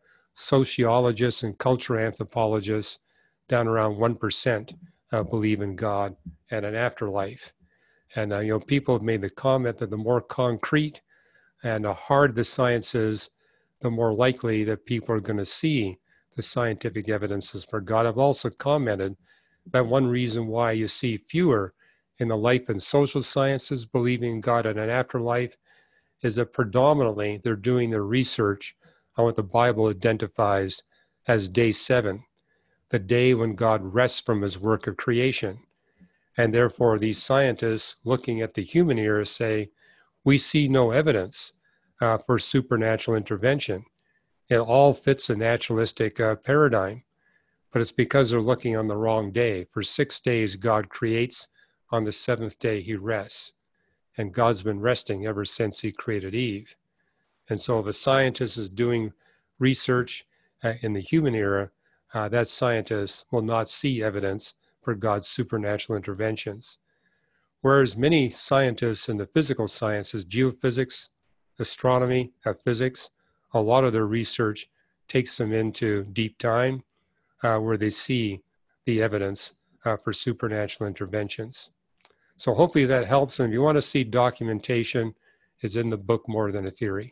[SPEAKER 1] sociologists and cultural anthropologists, down around 1% believe in God and an afterlife. And people have made the comment that the more concrete and hard the science is, the more likely that people are going to see the scientific evidences for God. I've also commented that one reason why you see fewer in the life and social sciences believing in God and an afterlife is that predominantly they're doing their research on what the Bible identifies as day 7, the day when God rests from his work of creation. And therefore, these scientists looking at the human era say, we see no evidence for supernatural intervention. It all fits a naturalistic paradigm, but it's because they're looking on the wrong day. For 6 days, God creates. On the 7th day, he rests. And God's been resting ever since he created Eve. And so if a scientist is doing research in the human era, that scientist will not see evidence for God's supernatural interventions. Whereas many scientists in the physical sciences, geophysics, astronomy, physics, a lot of their research takes them into deep time, where they see the evidence for supernatural interventions. So hopefully that helps. And if you want to see documentation, it's in the book More Than a Theory.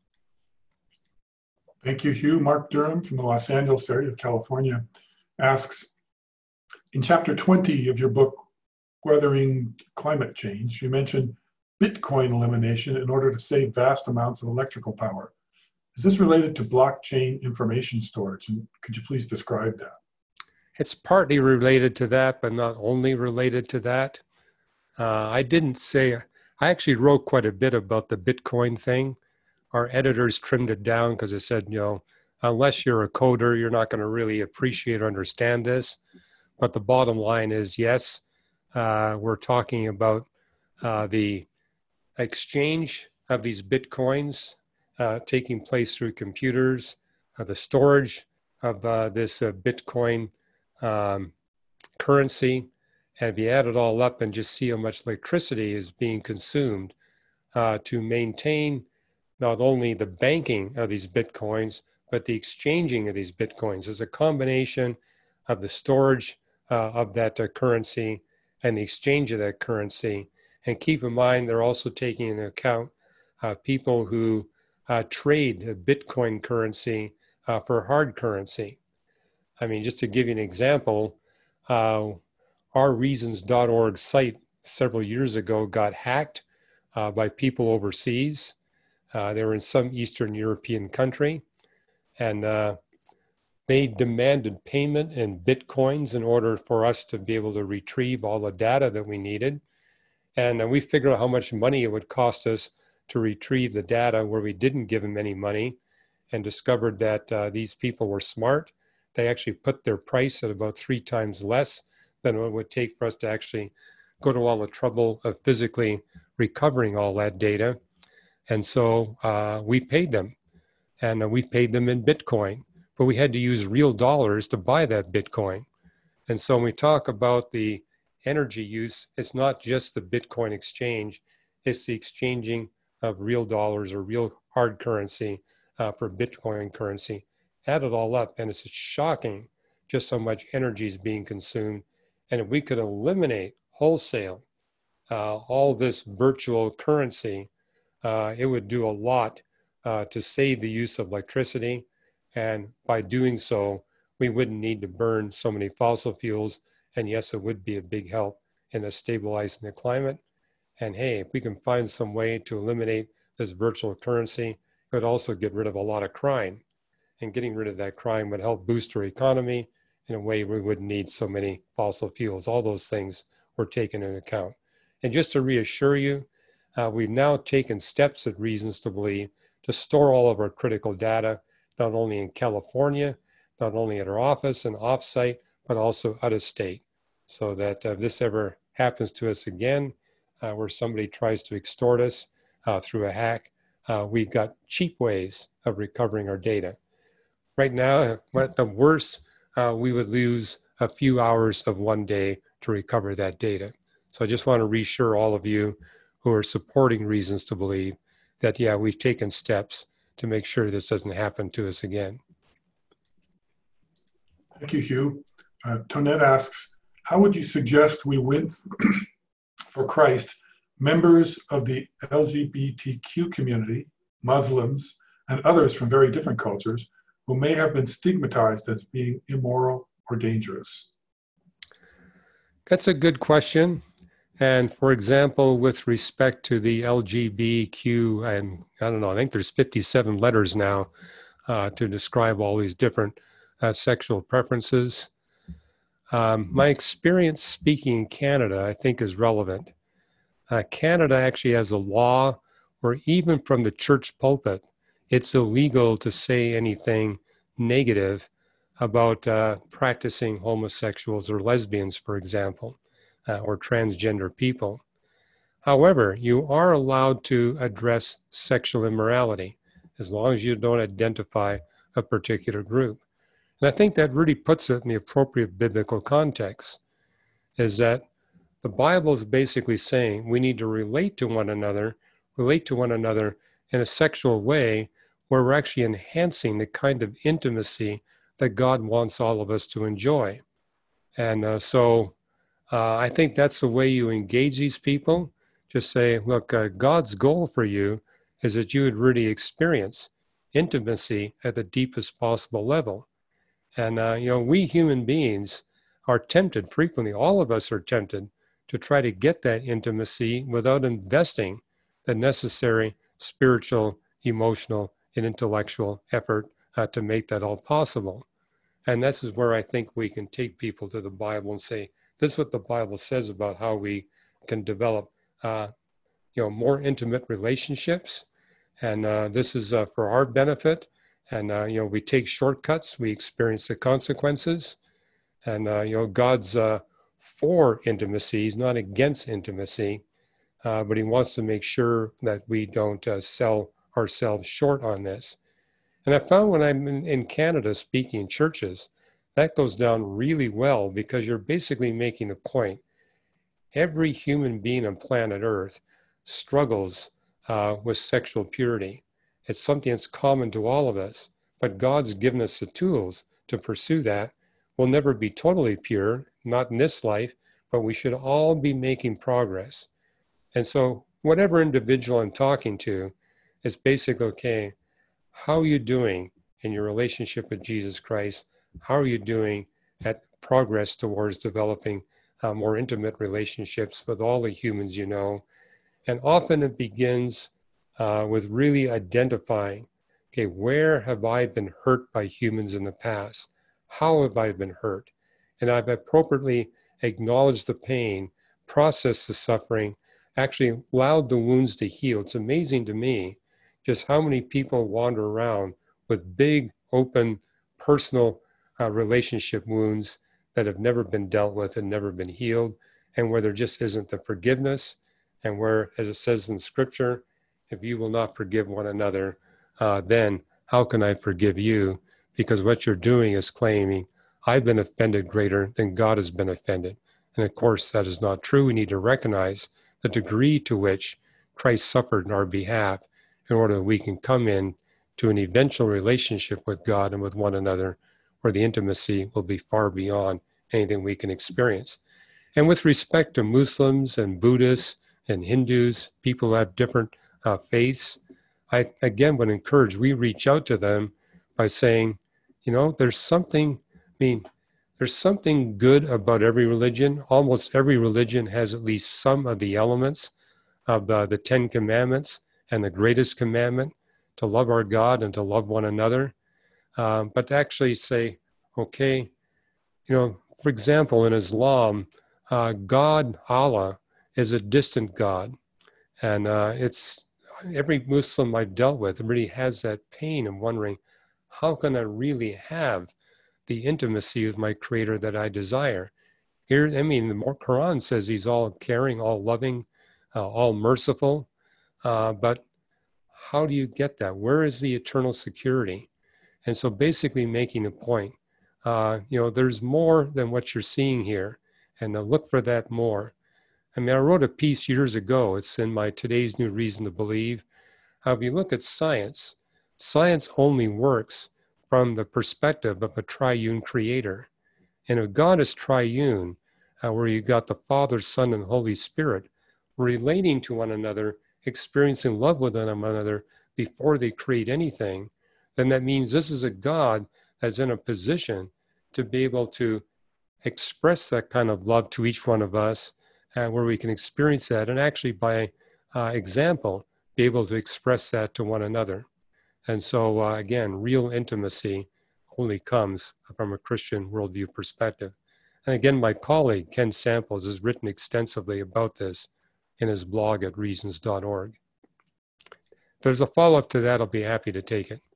[SPEAKER 2] Thank you, Hugh. Mark Durham from the Los Angeles area of California asks, in chapter 20 of your book, Weathering Climate Change, you mentioned Bitcoin elimination in order to save vast amounts of electrical power. Is this related to blockchain information storage? And could you please describe that?
[SPEAKER 1] It's partly related to that, but not only related to that. I actually wrote quite a bit about the Bitcoin thing. Our editors trimmed it down because they said, unless you're a coder, you're not going to really appreciate or understand this. But the bottom line is, yes, we're talking about the exchange of these Bitcoins taking place through computers, the storage of this Bitcoin currency. And if you add it all up and just see how much electricity is being consumed to maintain not only the banking of these Bitcoins, but the exchanging of these Bitcoins is a combination of the storage of that currency and the exchange of that currency. And keep in mind, they're also taking into account people who trade Bitcoin currency for hard currency. I mean, just to give you an example, our Reasons.org site several years ago got hacked by people overseas. They were in some Eastern European country, and they demanded payment in Bitcoins in order for us to be able to retrieve all the data that we needed. And we figured out how much money it would cost us to retrieve the data where we didn't give them any money, and discovered that these people were smart. They actually put their price at about 3 times less than what it would take for us to actually go to all the trouble of physically recovering all that data. And so we paid them, and we paid them in Bitcoin, but we had to use real dollars to buy that Bitcoin. And so when we talk about the energy use, it's not just the Bitcoin exchange, it's the exchanging of real dollars or real hard currency for Bitcoin currency. Add it all up, and it's shocking just how much energy is being consumed. And if we could eliminate wholesale all this virtual currency, it would do a lot to save the use of electricity. And by doing so, we wouldn't need to burn so many fossil fuels. And yes, it would be a big help in stabilizing the climate. And hey, if we can find some way to eliminate this virtual currency, it would also get rid of a lot of crime. And getting rid of that crime would help boost our economy in a way we wouldn't need so many fossil fuels. All those things were taken into account. And just to reassure you, we've now taken steps at Reasons to Believe to store all of our critical data, not only in California, not only at our office and offsite, but also out of state, so that if this ever happens to us again, where somebody tries to extort us through a hack, we've got cheap ways of recovering our data. Right now, at the worst, we would lose a few hours of one day to recover that data. So I just want to reassure all of you who are supporting Reasons to Believe that, yeah, we've taken steps to make sure this doesn't happen to us again.
[SPEAKER 2] Thank you, Hugh. Tonette asks, how would you suggest we win for Christ members of the LGBTQ community, Muslims, and others from very different cultures who may have been stigmatized as being immoral or dangerous?
[SPEAKER 1] That's a good question. And for example, with respect to the LGBTQ, and I don't know, I think there's 57 letters now to describe all these different sexual preferences. My experience speaking in Canada, I think, is relevant. Canada actually has a law where even from the church pulpit, it's illegal to say anything negative about practicing homosexuals or lesbians, for example, or transgender people. However, you are allowed to address sexual immorality as long as you don't identify a particular group. And I think that really puts it in the appropriate biblical context, is that the Bible is basically saying we need to relate to one another in a sexual way where we're actually enhancing the kind of intimacy that God wants all of us to enjoy. And so I think that's the way you engage these people. Just say, look, God's goal for you is that you would really experience intimacy at the deepest possible level. And, we human beings are tempted frequently, all of us are tempted to try to get that intimacy without investing the necessary spiritual, emotional, and intellectual effort to make that all possible. And this is where I think we can take people to the Bible and say, this is what the Bible says about how we can develop, more intimate relationships. And this is for our benefit. And, we take shortcuts, we experience the consequences. And, God's for intimacy, he's not against intimacy, but he wants to make sure that we don't sell ourselves short on this. And I found when I'm in Canada speaking in churches, that goes down really well because you're basically making the point. Every human being on planet Earth struggles with sexual purity. It's something that's common to all of us, but God's given us the tools to pursue that. We'll never be totally pure, not in this life, but we should all be making progress. And so whatever individual I'm talking to, it's basically, okay, how are you doing in your relationship with Jesus Christ? How are you doing at progress towards developing more intimate relationships with all the humans you know? And often it begins with really identifying, okay, where have I been hurt by humans in the past? How have I been hurt? And I've appropriately acknowledged the pain, processed the suffering, actually allowed the wounds to heal. It's amazing to me just how many people wander around with big, open, personal relationship wounds that have never been dealt with and never been healed, and where there just isn't the forgiveness, and where, as it says in Scripture, if you will not forgive one another, then how can I forgive you? Because what you're doing is claiming, I've been offended greater than God has been offended. And of course, that is not true. We need to recognize the degree to which Christ suffered in our behalf in order that we can come in to an eventual relationship with God and with one another, where the intimacy will be far beyond anything we can experience. And with respect to Muslims and Buddhists and Hindus, people who have different faiths, I again would encourage we reach out to them by saying, there's something good about every religion. Almost every religion has at least some of the elements of the Ten Commandments and the greatest commandment, to love our God and to love one another. But to actually say, okay, for example, in Islam, God, Allah, is a distant God. And it's every Muslim I've dealt with really has that pain of wondering, how can I really have the intimacy with my Creator that I desire? Here, the Quran says he's all caring, all loving, all merciful. But how do you get that? Where is the eternal security? And so basically making a point, there's more than what you're seeing here, and look for that more. I wrote a piece years ago. It's in my Today's New Reason to Believe. If you look at science, science only works from the perspective of a triune creator. And if God is triune, where you got the Father, Son, and Holy Spirit relating to one another, experiencing love with one another before they create anything, then that means this is a God that's in a position to be able to express that kind of love to each one of us, where we can experience that and actually by example, be able to express that to one another. And so again, real intimacy only comes from a Christian worldview perspective. And again, my colleague, Ken Samples, has written extensively about this in his blog at reasons.org. If there's a follow-up to that, I'll be happy to take it.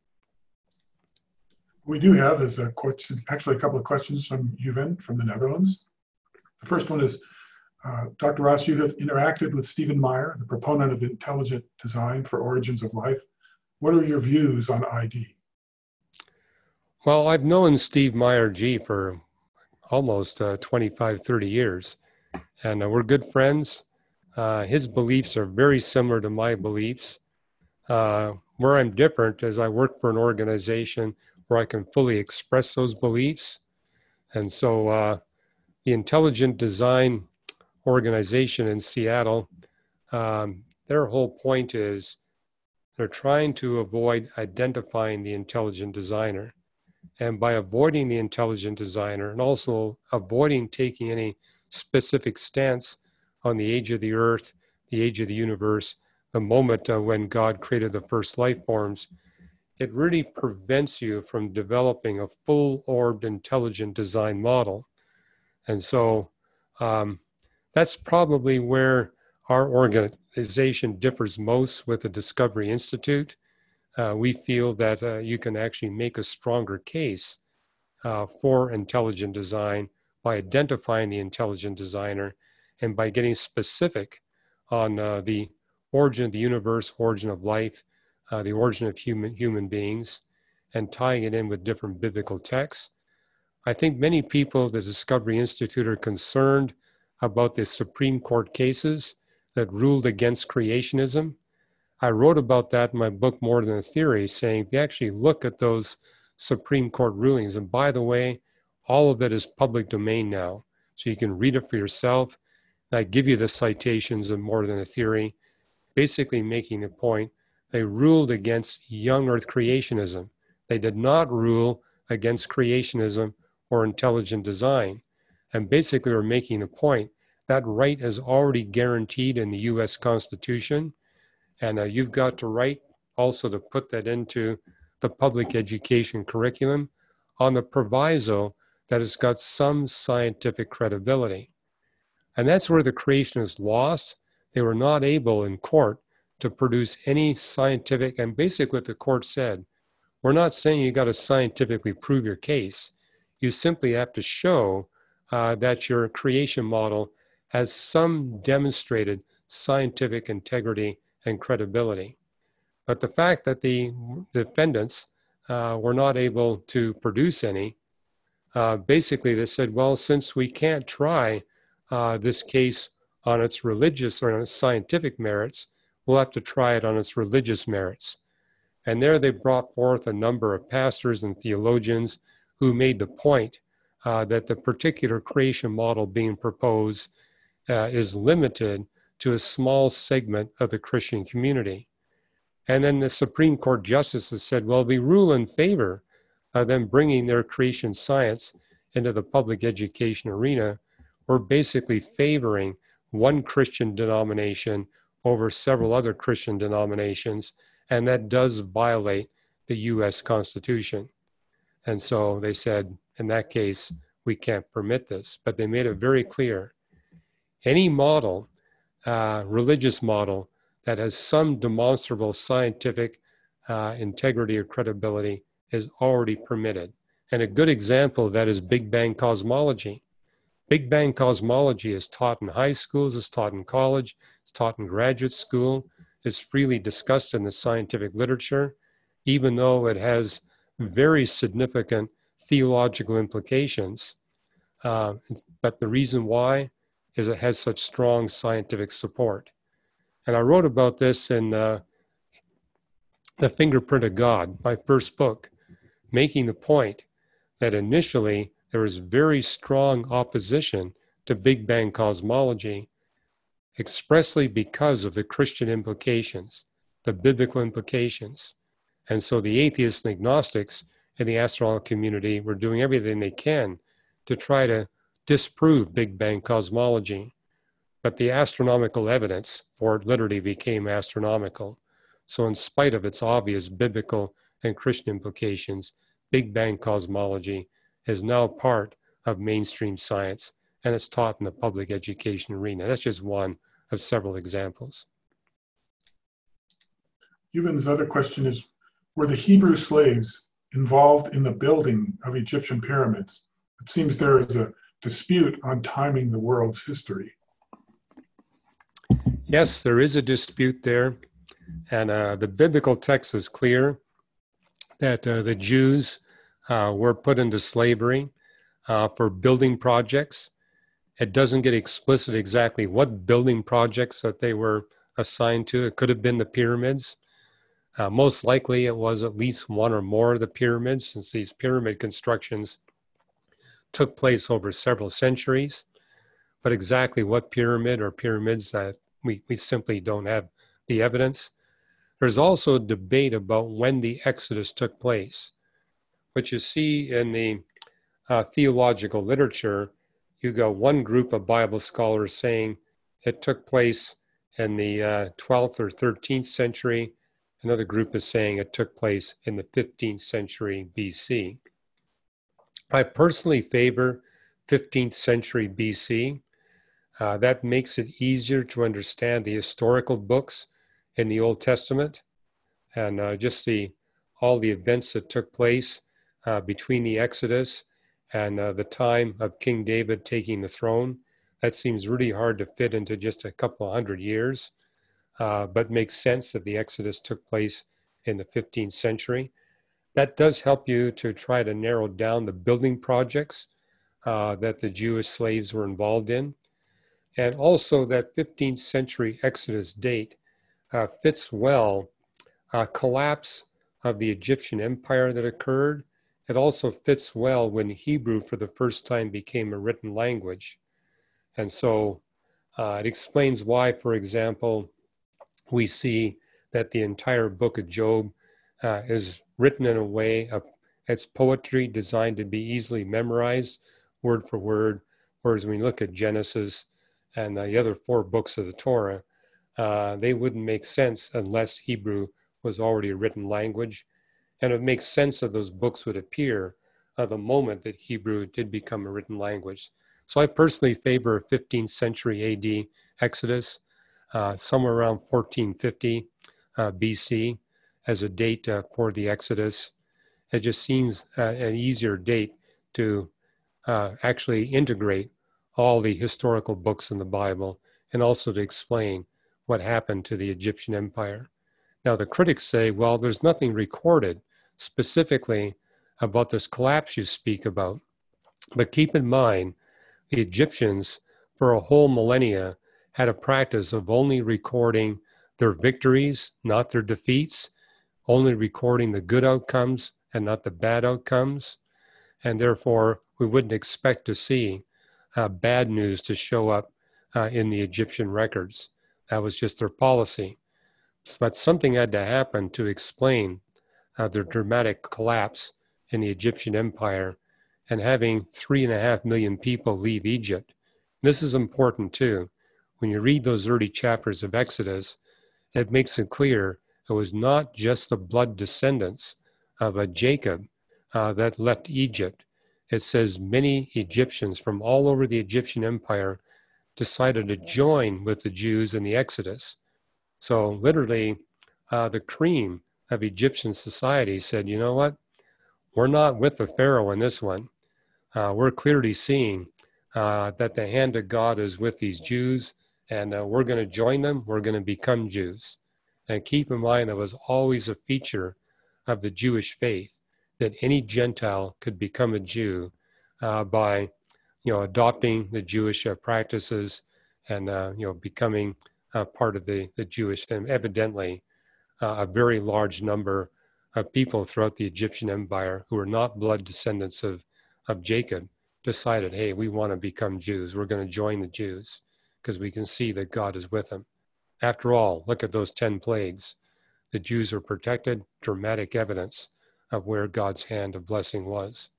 [SPEAKER 2] We do have is a question, actually a couple of questions from Juven from the Netherlands. The first one is, Dr. Ross, you have interacted with Stephen Meyer, the proponent of intelligent design for origins of life. What are your views on ID?
[SPEAKER 1] Well, I've known Steve Meyer, for almost 25, 30 years, and we're good friends. His beliefs are very similar to my beliefs. where I'm different is I work for an organization where I can fully express those beliefs. And so the Intelligent Design organization in Seattle, their whole point is they're trying to avoid identifying the intelligent designer. And by avoiding the intelligent designer and also avoiding taking any specific stance on the age of the earth, the age of the universe, the moment when God created the first life forms, it really prevents you from developing a full-orbed intelligent design model. And so that's probably where our organization differs most with the Discovery Institute. We feel that you can actually make a stronger case for intelligent design by identifying the intelligent designer and by getting specific on the origin of the universe, origin of life, the origin of human beings, and tying it in with different biblical texts. I think many people at the Discovery Institute are concerned about the Supreme Court cases that ruled against creationism. I wrote about that in my book, More Than a Theory, saying if you actually look at those Supreme Court rulings, and by the way, all of it is public domain now, so you can read it for yourself. And I give you the citations of More Than a Theory, basically making the point they ruled against young earth creationism. They did not rule against creationism or intelligent design. And basically we're making the point that right is already guaranteed in the US Constitution. And you've got the right also to put that into the public education curriculum on the proviso that it's got some scientific credibility. And that's where the creationists lost. They were not able in court to produce any scientific, and basically what the court said, we're not saying you got to scientifically prove your case. You simply have to show that your creation model has some demonstrated scientific integrity and credibility. But the fact that the defendants were not able to produce any, basically they said, well, since we can't try this case on its religious or on its scientific merits, we'll have to try it on its religious merits. And there they brought forth a number of pastors and theologians who made the point that the particular creation model being proposed is limited to a small segment of the Christian community. And then the Supreme Court justices said, well, we rule in favor of them bringing their creation science into the public education arena. We're basically favoring one Christian denomination over several other Christian denominations, and that does violate the US Constitution. And so they said, in that case, we can't permit this. But they made it very clear. Any model, religious model, that has some demonstrable scientific integrity or credibility is already permitted. And a good example of that is Big Bang cosmology. Big Bang cosmology is taught in high schools, it's taught in college, it's taught in graduate school, it's freely discussed in the scientific literature, even though it has very significant theological implications. But the reason why is it has such strong scientific support. And I wrote about this in The Fingerprint of God, my first book, making the point that initially there was very strong opposition to Big Bang cosmology, expressly because of the Christian implications, the biblical implications. And so the atheists and agnostics in the astronomical community were doing everything they can to try to disprove Big Bang cosmology. But the astronomical evidence for it literally became astronomical. So in spite of its obvious biblical and Christian implications, Big Bang cosmology is now part of mainstream science, and it's taught in the public education arena. That's just one of several examples.
[SPEAKER 2] Yuvan's other question is, were the Hebrew slaves involved in the building of Egyptian pyramids? It seems there is a dispute on timing the world's history.
[SPEAKER 1] Yes, there is a dispute there. And the biblical text is clear that the Jews were put into slavery for building projects. It doesn't get explicit exactly what building projects that they were assigned to. It could have been the pyramids. Most likely it was at least one or more of the pyramids, since these pyramid constructions took place over several centuries. But exactly what pyramid or pyramids, we simply don't have the evidence. There's also a debate about when the Exodus took place. What you see in the theological literature, you got one group of Bible scholars saying it took place in the 12th or 13th century. Another group is saying it took place in the 15th century BC. I personally favor 15th century BC. That makes it easier to understand the historical books in the Old Testament and just all the events that took place between the Exodus and the time of King David taking the throne. That seems really hard to fit into just a couple of hundred years, but makes sense that the Exodus took place in the 15th century. That does help you to try to narrow down the building projects that the Jewish slaves were involved in. And also that 15th century Exodus date fits well collapse of the Egyptian empire that occurred. It also fits well when Hebrew for the first time became a written language. And so it explains why, for example, we see that the entire book of Job is written in a way, it's poetry designed to be easily memorized word for word, whereas when you look at Genesis and the other 4 books of the Torah, they wouldn't make sense unless Hebrew was already a written language. And it makes sense that those books would appear the moment that Hebrew did become a written language. So I personally favor 15th century AD Exodus, somewhere around 1450 BC as a date for the Exodus. It just seems an easier date to actually integrate all the historical books in the Bible and also to explain what happened to the Egyptian empire. Now, the critics say, well, there's nothing recorded specifically about this collapse you speak about. But keep in mind, the Egyptians, for a whole millennia, had a practice of only recording their victories, not their defeats, only recording the good outcomes and not the bad outcomes. And therefore, we wouldn't expect to see bad news to show up in the Egyptian records. That was just their policy. But something had to happen to explain the dramatic collapse in the Egyptian empire and having 3.5 million people leave Egypt. This is important too. When you read those early chapters of Exodus, it makes it clear it was not just the blood descendants of Jacob that left Egypt. It says many Egyptians from all over the Egyptian empire decided to join with the Jews in the Exodus. So literally, the cream of Egyptian society said, you know what? We're not with the Pharaoh in this one. We're clearly seeing that the hand of God is with these Jews, and we're going to join them. We're going to become Jews. And keep in mind, that was always a feature of the Jewish faith, that any Gentile could become a Jew by, adopting the Jewish practices and, becoming part of the Jewish, and evidently a very large number of people throughout the Egyptian empire who were not blood descendants of Jacob decided, hey, we want to become Jews. We're going to join the Jews because we can see that God is with them. After all, look at those 10 plagues. The Jews are protected, dramatic evidence of where God's hand of blessing was.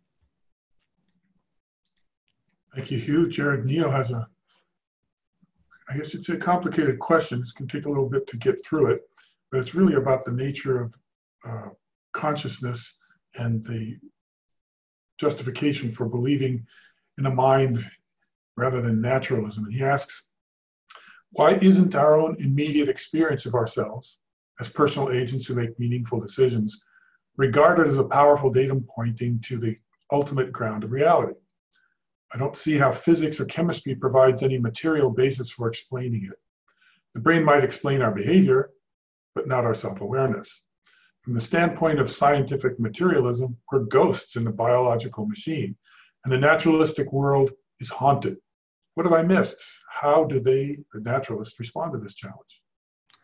[SPEAKER 2] Thank you, Hugh. Jared Neal has I guess it's a complicated question. It's going to take a little bit to get through it, but it's really about the nature of consciousness and the justification for believing in a mind rather than naturalism. And he asks, why isn't our own immediate experience of ourselves as personal agents who make meaningful decisions regarded as a powerful datum pointing to the ultimate ground of reality? I don't see how physics or chemistry provides any material basis for explaining it. The brain might explain our behavior, but not our self-awareness. From the standpoint of scientific materialism, we're ghosts in a biological machine, and the naturalistic world is haunted. What have I missed? How do the naturalists, respond to this challenge?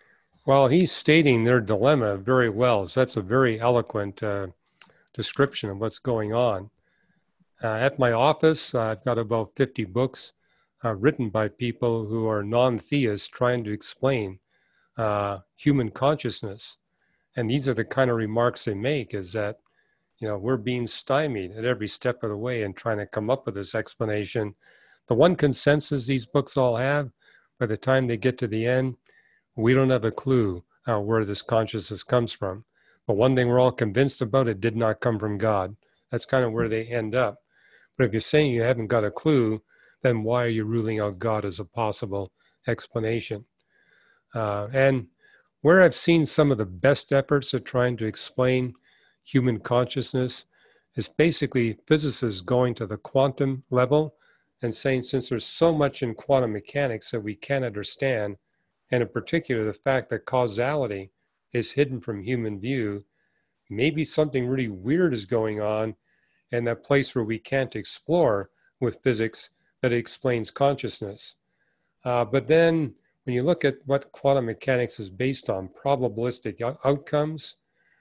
[SPEAKER 1] Well, he's stating their dilemma very well. So that's a very eloquent description of what's going on. At my office, I've got about 50 books written by people who are non-theists trying to explain human consciousness. And these are the kind of remarks they make, is that, we're being stymied at every step of the way and trying to come up with this explanation. The one consensus these books all have, by the time they get to the end, we don't have a clue where this consciousness comes from. But one thing we're all convinced about, it did not come from God. That's kind of where they end up. But if you're saying you haven't got a clue, then why are you ruling out God as a possible explanation? And where I've seen some of the best efforts at trying to explain human consciousness is basically physicists going to the quantum level and saying, since there's so much in quantum mechanics that we can't understand, and in particular the fact that causality is hidden from human view, maybe something really weird is going on in that place where we can't explore with physics that explains consciousness. But then when you look at what quantum mechanics is based on, probabilistic outcomes,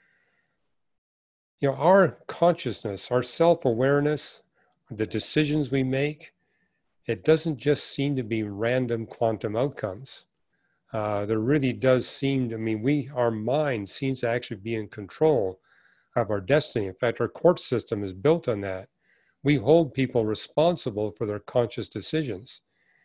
[SPEAKER 1] our consciousness, our self-awareness, the decisions we make, it doesn't just seem to be random quantum outcomes. There really does seem to, our mind seems to actually be in control of our destiny. In fact, our court system is built on that. We hold people responsible for their conscious decisions.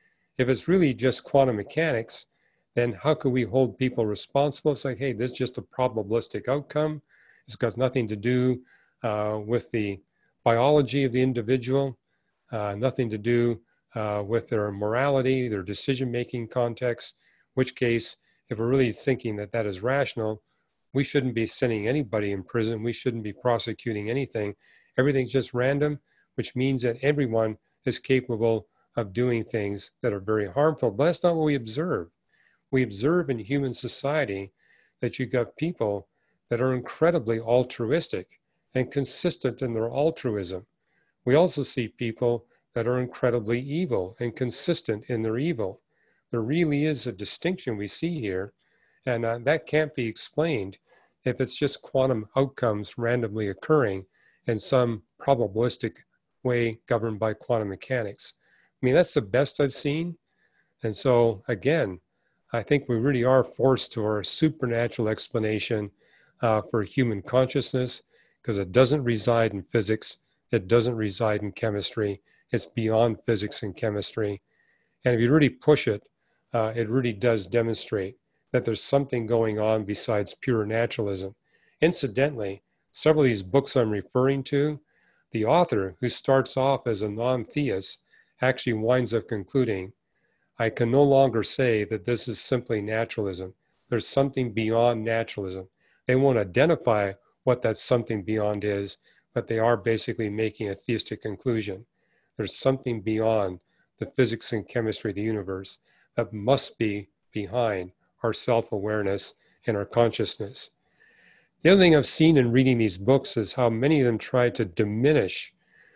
[SPEAKER 1] If it's really just quantum mechanics, then how could we hold people responsible? It's like, hey, this is just a probabilistic outcome. It's got nothing to do with the biology of the individual, nothing to do with their morality, their decision-making context, which case, if we're really thinking that that is rational, we shouldn't be sending anybody in prison. We shouldn't be prosecuting anything. Everything's just random, which means that everyone is capable of doing things that are very harmful. But that's not what we observe. We observe in human society that you've got people that are incredibly altruistic and consistent in their altruism. We also see people that are incredibly evil and consistent in their evil. There really is a distinction we see here, and that can't be explained if it's just quantum outcomes randomly occurring in some probabilistic way governed by quantum mechanics. That's the best I've seen. And so, again, I think we really are forced to our supernatural explanation for human consciousness, because it doesn't reside in physics. It doesn't reside in chemistry. It's beyond physics and chemistry. And if you really push it, it really does demonstrate that there's something going on besides pure naturalism. Incidentally, several of these books I'm referring to, the author, who starts off as a non-theist, actually winds up concluding, I can no longer say that this is simply naturalism. There's something beyond naturalism. They won't identify what that something beyond is, but they are basically making a theistic conclusion. There's something beyond the physics and chemistry of the universe that must be behind our self-awareness and our consciousness. The other thing I've seen in reading these books is how many of them try to diminish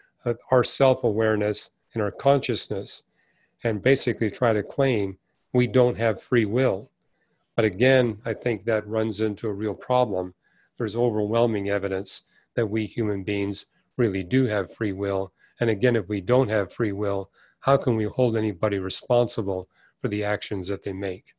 [SPEAKER 1] our self-awareness and our consciousness and basically try to claim we don't have free will. But again, I think that runs into a real problem. There's overwhelming evidence that we human beings really do have free will. And again, if we don't have free will, how can we hold anybody responsible for the actions that they make?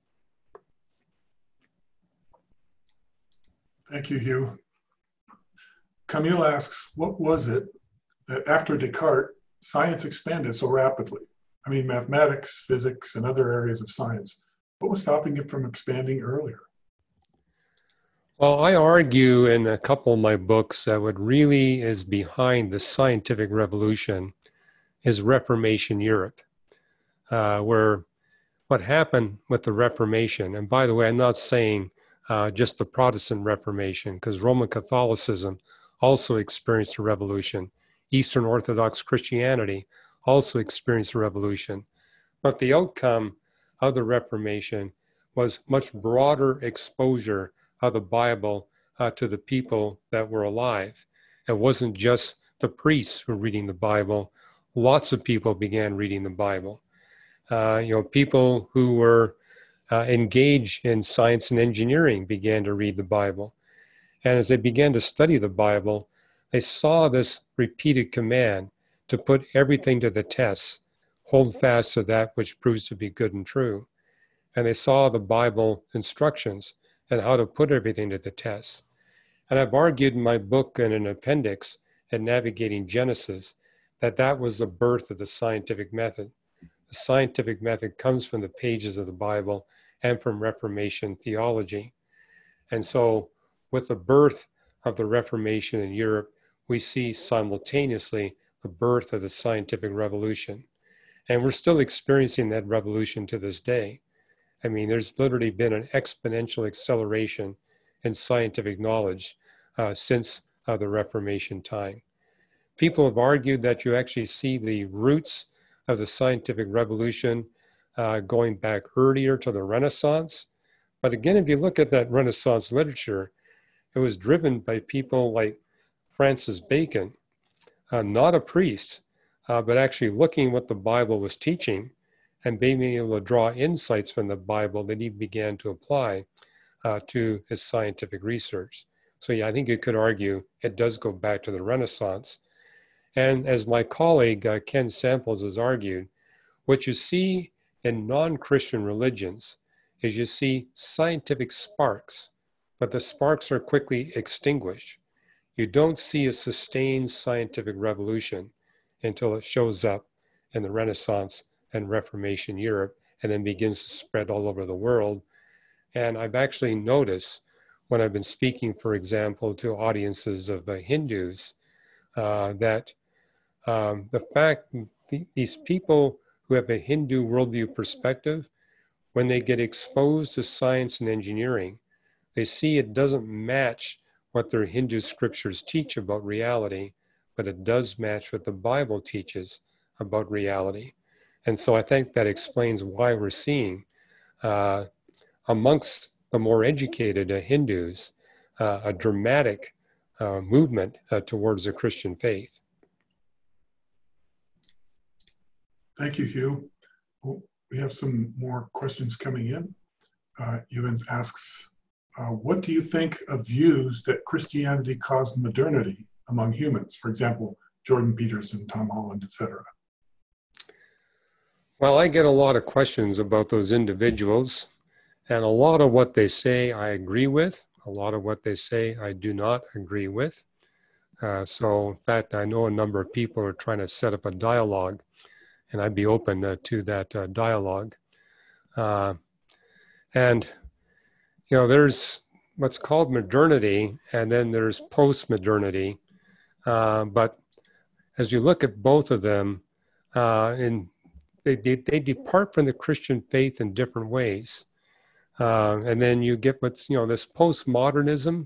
[SPEAKER 2] Thank you, Hugh. Camille asks, what was it that after Descartes, science expanded so rapidly? Mathematics, physics, and other areas of science. What was stopping it from expanding earlier?
[SPEAKER 1] Well, I argue in a couple of my books that what really is behind the scientific revolution is Reformation Europe, where what happened with the Reformation, and by the way, I'm not saying just the Protestant Reformation, because Roman Catholicism also experienced a revolution. Eastern Orthodox Christianity also experienced a revolution. But the outcome of the Reformation was much broader exposure of the Bible to the people that were alive. It wasn't just the priests who were reading the Bible. Lots of people began reading the Bible. People who were engage in science and engineering began to read the Bible. And as they began to study the Bible, they saw this repeated command to put everything to the test, hold fast to that which proves to be good and true. And they saw the Bible instructions and how to put everything to the test. And I've argued in my book in an appendix at Navigating Genesis that that was the birth of the scientific method. The scientific method comes from the pages of the Bible and from Reformation theology. And so with the birth of the Reformation in Europe, we see simultaneously the birth of the scientific revolution. And we're still experiencing that revolution to this day. I mean, there's literally been an exponential acceleration in scientific knowledge since the Reformation time. People have argued that you actually see the roots of the scientific revolution going back earlier to the Renaissance. But again, if you look at that Renaissance literature, it was driven by people like Francis Bacon, not a priest, but actually looking what the Bible was teaching and being able to draw insights from the Bible that he began to apply to his scientific research. So yeah, I think you could argue it does go back to the Renaissance. And as my colleague Ken Samples has argued, what you see in non-Christian religions is you see scientific sparks, but the sparks are quickly extinguished. You don't see a sustained scientific revolution until it shows up in the Renaissance and Reformation Europe and then begins to spread all over the world. And I've actually noticed when I've been speaking, for example, to audiences of Hindus, that the fact these people who have a Hindu worldview perspective, when they get exposed to science and engineering, they see it doesn't match what their Hindu scriptures teach about reality, but it does match what the Bible teaches about reality. And so I think that explains why we're seeing amongst the more educated Hindus a dramatic movement towards the Christian faith.
[SPEAKER 2] Thank you, Hugh. We have some more questions coming in. Ewan asks, what do you think of views that Christianity caused modernity among humans? For example, Jordan Peterson, Tom Holland, etc.
[SPEAKER 1] Well, I get a lot of questions about those individuals, and a lot of what they say I agree with. A lot of what they say I do not agree with. So, in fact, I know a number of people are trying to set up a dialogue, and I'd be open to that dialogue. And, you know, there's what's called modernity, and then there's post-modernity. But as you look at both of them, they depart from the Christian faith in different ways. And then you get what's, you know, this postmodernism.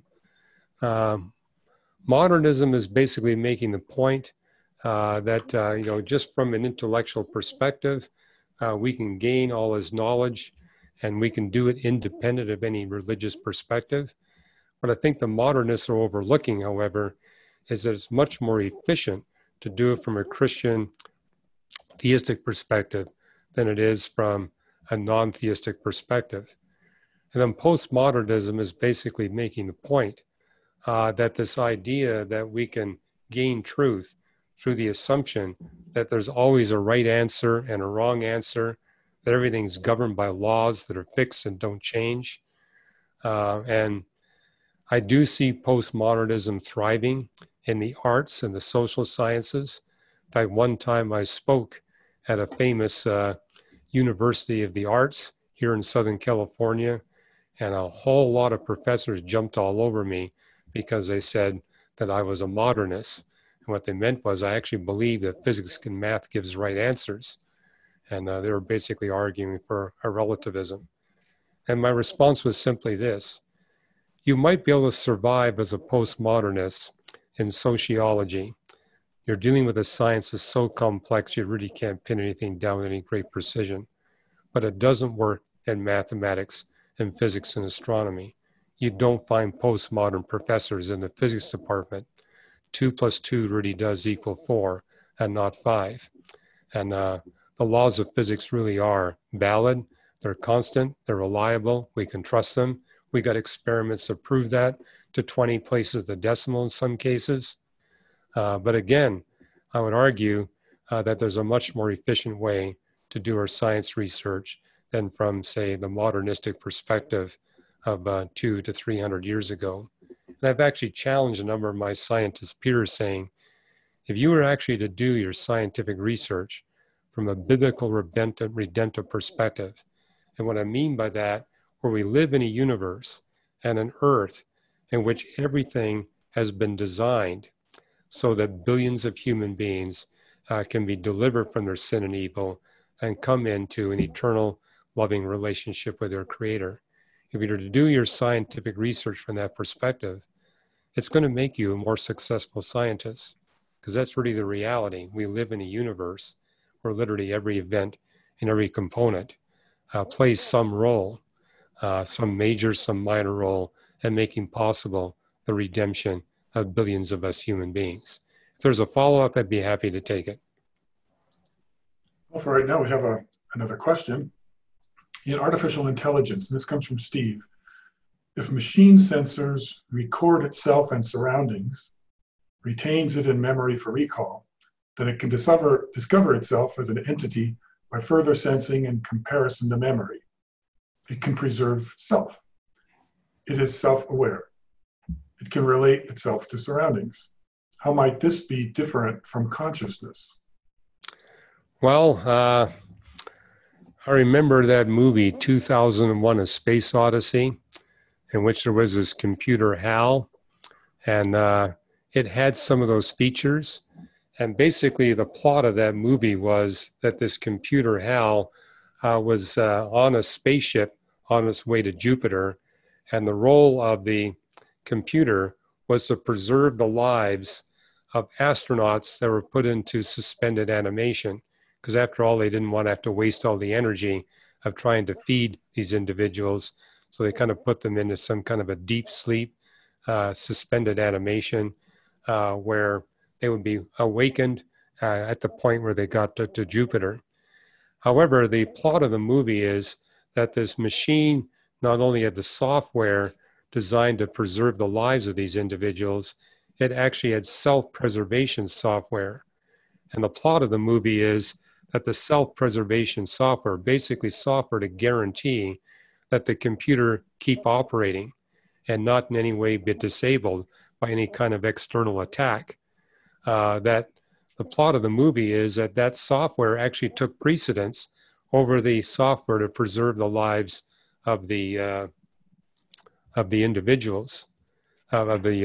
[SPEAKER 1] Modernism is basically making the point that, you know, just from an intellectual perspective, we can gain all this knowledge and we can do it independent of any religious perspective. What I think the modernists are overlooking, however, is that it's much more efficient to do it from a Christian theistic perspective than it is from a non-theistic perspective. And then postmodernism is basically making the point that this idea that we can gain truth through the assumption that there's always a right answer and a wrong answer, that everything's governed by laws that are fixed and don't change. And I do see postmodernism thriving in the arts and the social sciences. In fact, one time I spoke at a famous University of the Arts here in Southern California, and a whole lot of professors jumped all over me because they said that I was a modernist. And what they meant was I actually believe that physics and math gives right answers. And they were basically arguing for a relativism. And my response was simply this: you might be able to survive as a postmodernist in sociology. You're dealing with a science that's so complex you really can't pin anything down with any great precision. But it doesn't work in mathematics and physics and astronomy. You don't find postmodern professors in the physics department. 2 + 2 really does equal 4 and not 5. And the laws of physics really are valid, They're constant, they're reliable, we can trust them. We got experiments that prove that to 20 places the decimal in some cases. But again, I would argue that there's a much more efficient way to do our science research than from, say, the modernistic perspective of 200 to 300 years ago. And I've actually challenged a number of my scientist peers saying, if you were actually to do your scientific research from a biblical redemptive perspective, and what I mean by that, where we live in a universe and an earth in which everything has been designed so that billions of human beings can be delivered from their sin and evil and come into an eternal loving relationship with their creator. If you're to do your scientific research from that perspective, it's going to make you a more successful scientist, because that's really the reality. We live in a universe where literally every event and every component plays some role, some major, some minor role in making possible the redemption of billions of us human beings. If there's a follow-up, I'd be happy to take it.
[SPEAKER 2] Well, for right now, we have another question. In artificial intelligence, and this comes from Steve, if machine sensors record itself and surroundings, retains it in memory for recall, then it can discover itself as an entity by further sensing and comparison to memory. It can preserve self. It is self-aware. It can relate itself to surroundings. How might this be different from consciousness?
[SPEAKER 1] Well, I remember that movie 2001: A Space Odyssey, in which there was this computer HAL, and it had some of those features. And basically the plot of that movie was that this computer HAL was on a spaceship on its way to Jupiter, and the role of the computer was to preserve the lives of astronauts that were put into suspended animation, because after all, they didn't want to have to waste all the energy of trying to feed these individuals. So they kind of put them into some kind of a deep sleep, suspended animation, where they would be awakened at the point where they got to Jupiter. However, the plot of the movie is that this machine not only had the software designed to preserve the lives of these individuals, it actually had self-preservation software. And the plot of the movie is that the self-preservation software, basically software to guarantee that the computer keep operating and not in any way be disabled by any kind of external attack. That the plot of the movie is that that software actually took precedence over the software to preserve the lives of the individuals, of the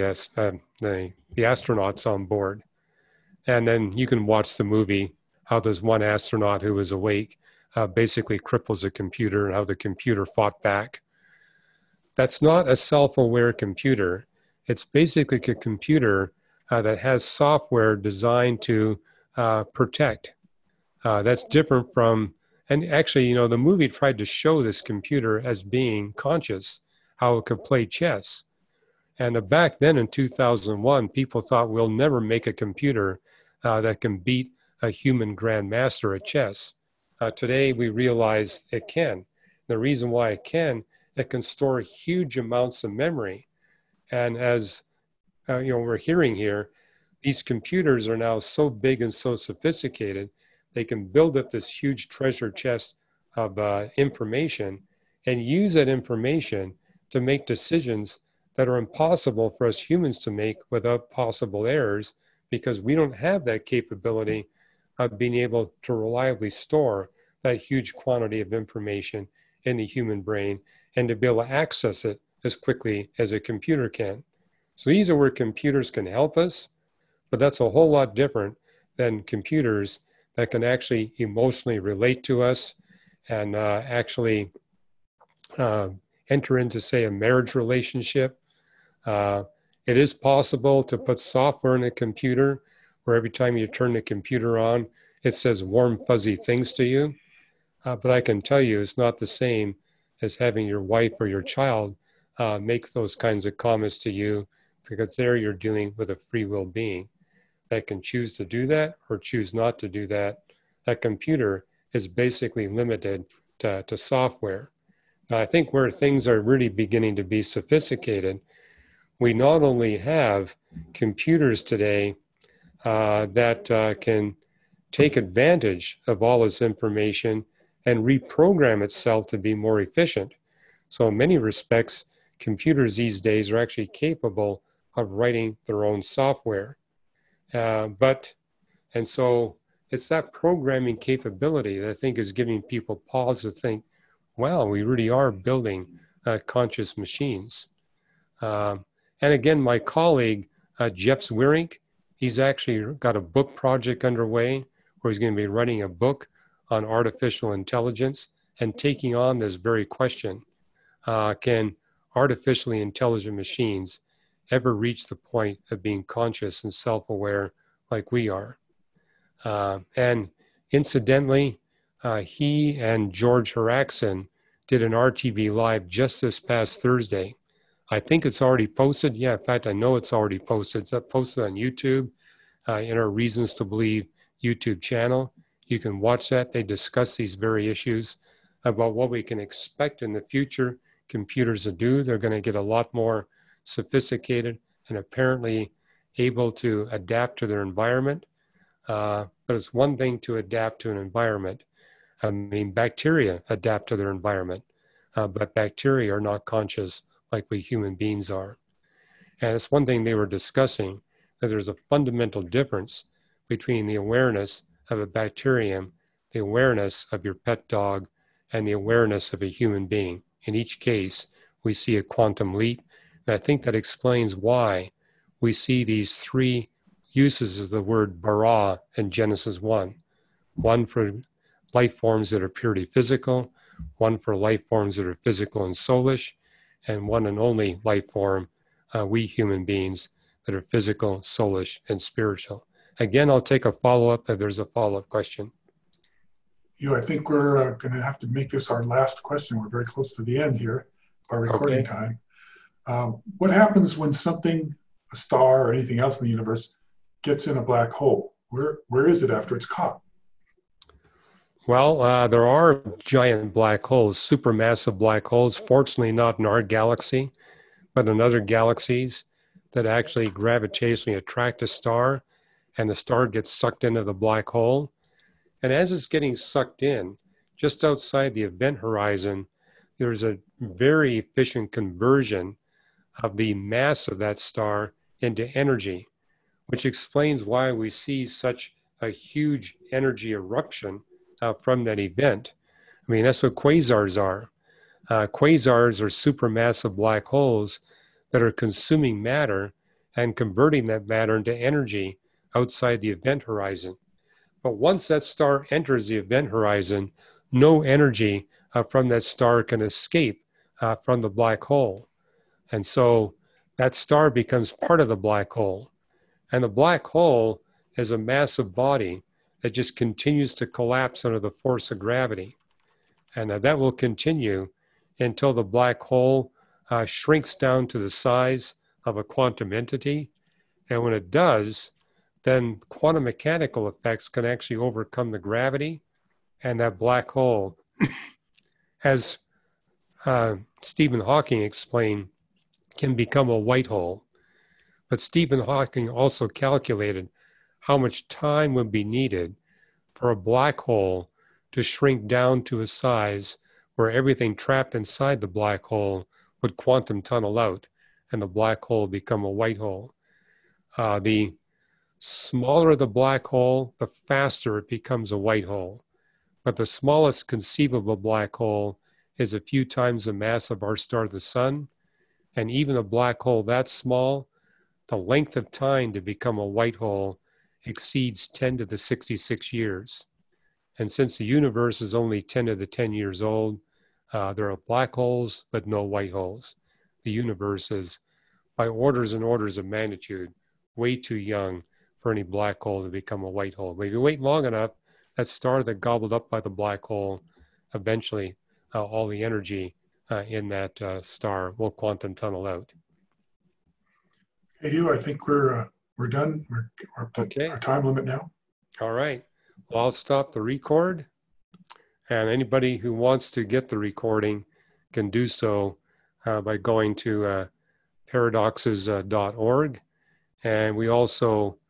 [SPEAKER 1] astronauts on board. And then you can watch the movie, how there's one astronaut who was awake, basically cripples a computer, and how the computer fought back. That's not a self-aware computer. It's basically a computer that has software designed to protect. That's different from, and actually, you know, the movie tried to show this computer as being conscious, how it could play chess. And back then in 2001, people thought we'll never make a computer that can beat a human grandmaster at chess. Today, we realize it can. The reason why it can store huge amounts of memory. And as we're hearing here, these computers are now so big and so sophisticated, they can build up this huge treasure chest of information and use that information to make decisions that are impossible for us humans to make without possible errors, because we don't have that capability of being able to reliably store that huge quantity of information in the human brain and to be able to access it as quickly as a computer can. So these are where computers can help us, but that's a whole lot different than computers that can actually emotionally relate to us and actually enter into, say, a marriage relationship. It is possible to put software in a computer where every time you turn the computer on, it says warm, fuzzy things to you. But I can tell you it's not the same as having your wife or your child make those kinds of comments to you, because there you're dealing with a free will being that can choose to do that or choose not to do that. That computer is basically limited to software. Now, I think where things are really beginning to be sophisticated, we not only have computers today that can take advantage of all this information and reprogram itself to be more efficient. So in many respects, computers these days are actually capable of writing their own software. And so it's that programming capability that I think is giving people pause to think, wow, we really are building conscious machines. And again, my colleague, Jeff Zwirink, he's actually got a book project underway where he's going to be writing a book on artificial intelligence and taking on this very question. Can artificially intelligent machines ever reach the point of being conscious and self-aware like we are? And incidentally, he and George Haraxin did an RTV Live just this past Thursday. I think it's already posted. Yeah, in fact, I know it's already posted. It's posted on YouTube in our Reasons to Believe YouTube channel. You can watch that. They discuss these very issues about what we can expect in the future computers to do. They're going to get a lot more sophisticated and apparently able to adapt to their environment. But it's one thing to adapt to an environment. I mean, bacteria adapt to their environment, but bacteria are not conscious like we human beings are. And it's one thing they were discussing, that there's a fundamental difference between the awareness of a bacterium, the awareness of your pet dog, and the awareness of a human being. In each case, we see a quantum leap. And I think that explains why we see these three uses of the word bara in Genesis 1. One for life forms that are purely physical, one for life forms that are physical and soulish, and one and only life form, we human beings, that are physical, soulish, and spiritual. Again, I'll take a follow-up if there's a follow-up question.
[SPEAKER 2] I think we're going to have to make this our last question. We're very close to the end here, our recording time. What happens when something, a star or anything else in the universe, gets in a black hole? Where is it after it's caught?
[SPEAKER 1] Well, there are giant black holes, supermassive black holes, fortunately not in our galaxy, but in other galaxies that actually gravitationally attract a star, and the star gets sucked into the black hole. And as it's getting sucked in, just outside the event horizon, there's a very efficient conversion of the mass of that star into energy, which explains why we see such a huge energy eruption from that event. I mean, that's what quasars are. Quasars are supermassive black holes that are consuming matter and converting that matter into energy outside the event horizon. But once that star enters the event horizon, no energy from that star can escape from the black hole. And so that star becomes part of the black hole. And the black hole is a massive body that just continues to collapse under the force of gravity. And that will continue until the black hole shrinks down to the size of a quantum entity. And when it does, then quantum mechanical effects can actually overcome the gravity, and that black hole, as Stephen Hawking explained, can become a white hole. But Stephen Hawking also calculated how much time would be needed for a black hole to shrink down to a size where everything trapped inside the black hole would quantum tunnel out and the black hole become a white hole. The smaller the black hole, the faster it becomes a white hole. But the smallest conceivable black hole is a few times the mass of our star, the sun. And even a black hole that small, the length of time to become a white hole exceeds 10 to the 66 years. And since the universe is only 10 to the 10 years old, there are black holes, but no white holes. The universe is, by orders and orders of magnitude, way too young for any black hole to become a white hole. But if you wait long enough, that star that gobbled up by the black hole, eventually all the energy in that star will quantum tunnel out.
[SPEAKER 2] Hey, Hugh, I think we're done. We're
[SPEAKER 1] okay.
[SPEAKER 2] Our time limit now.
[SPEAKER 1] All right. Well, I'll stop the record. And anybody who wants to get the recording can do so by going to paradoxes.org. And we also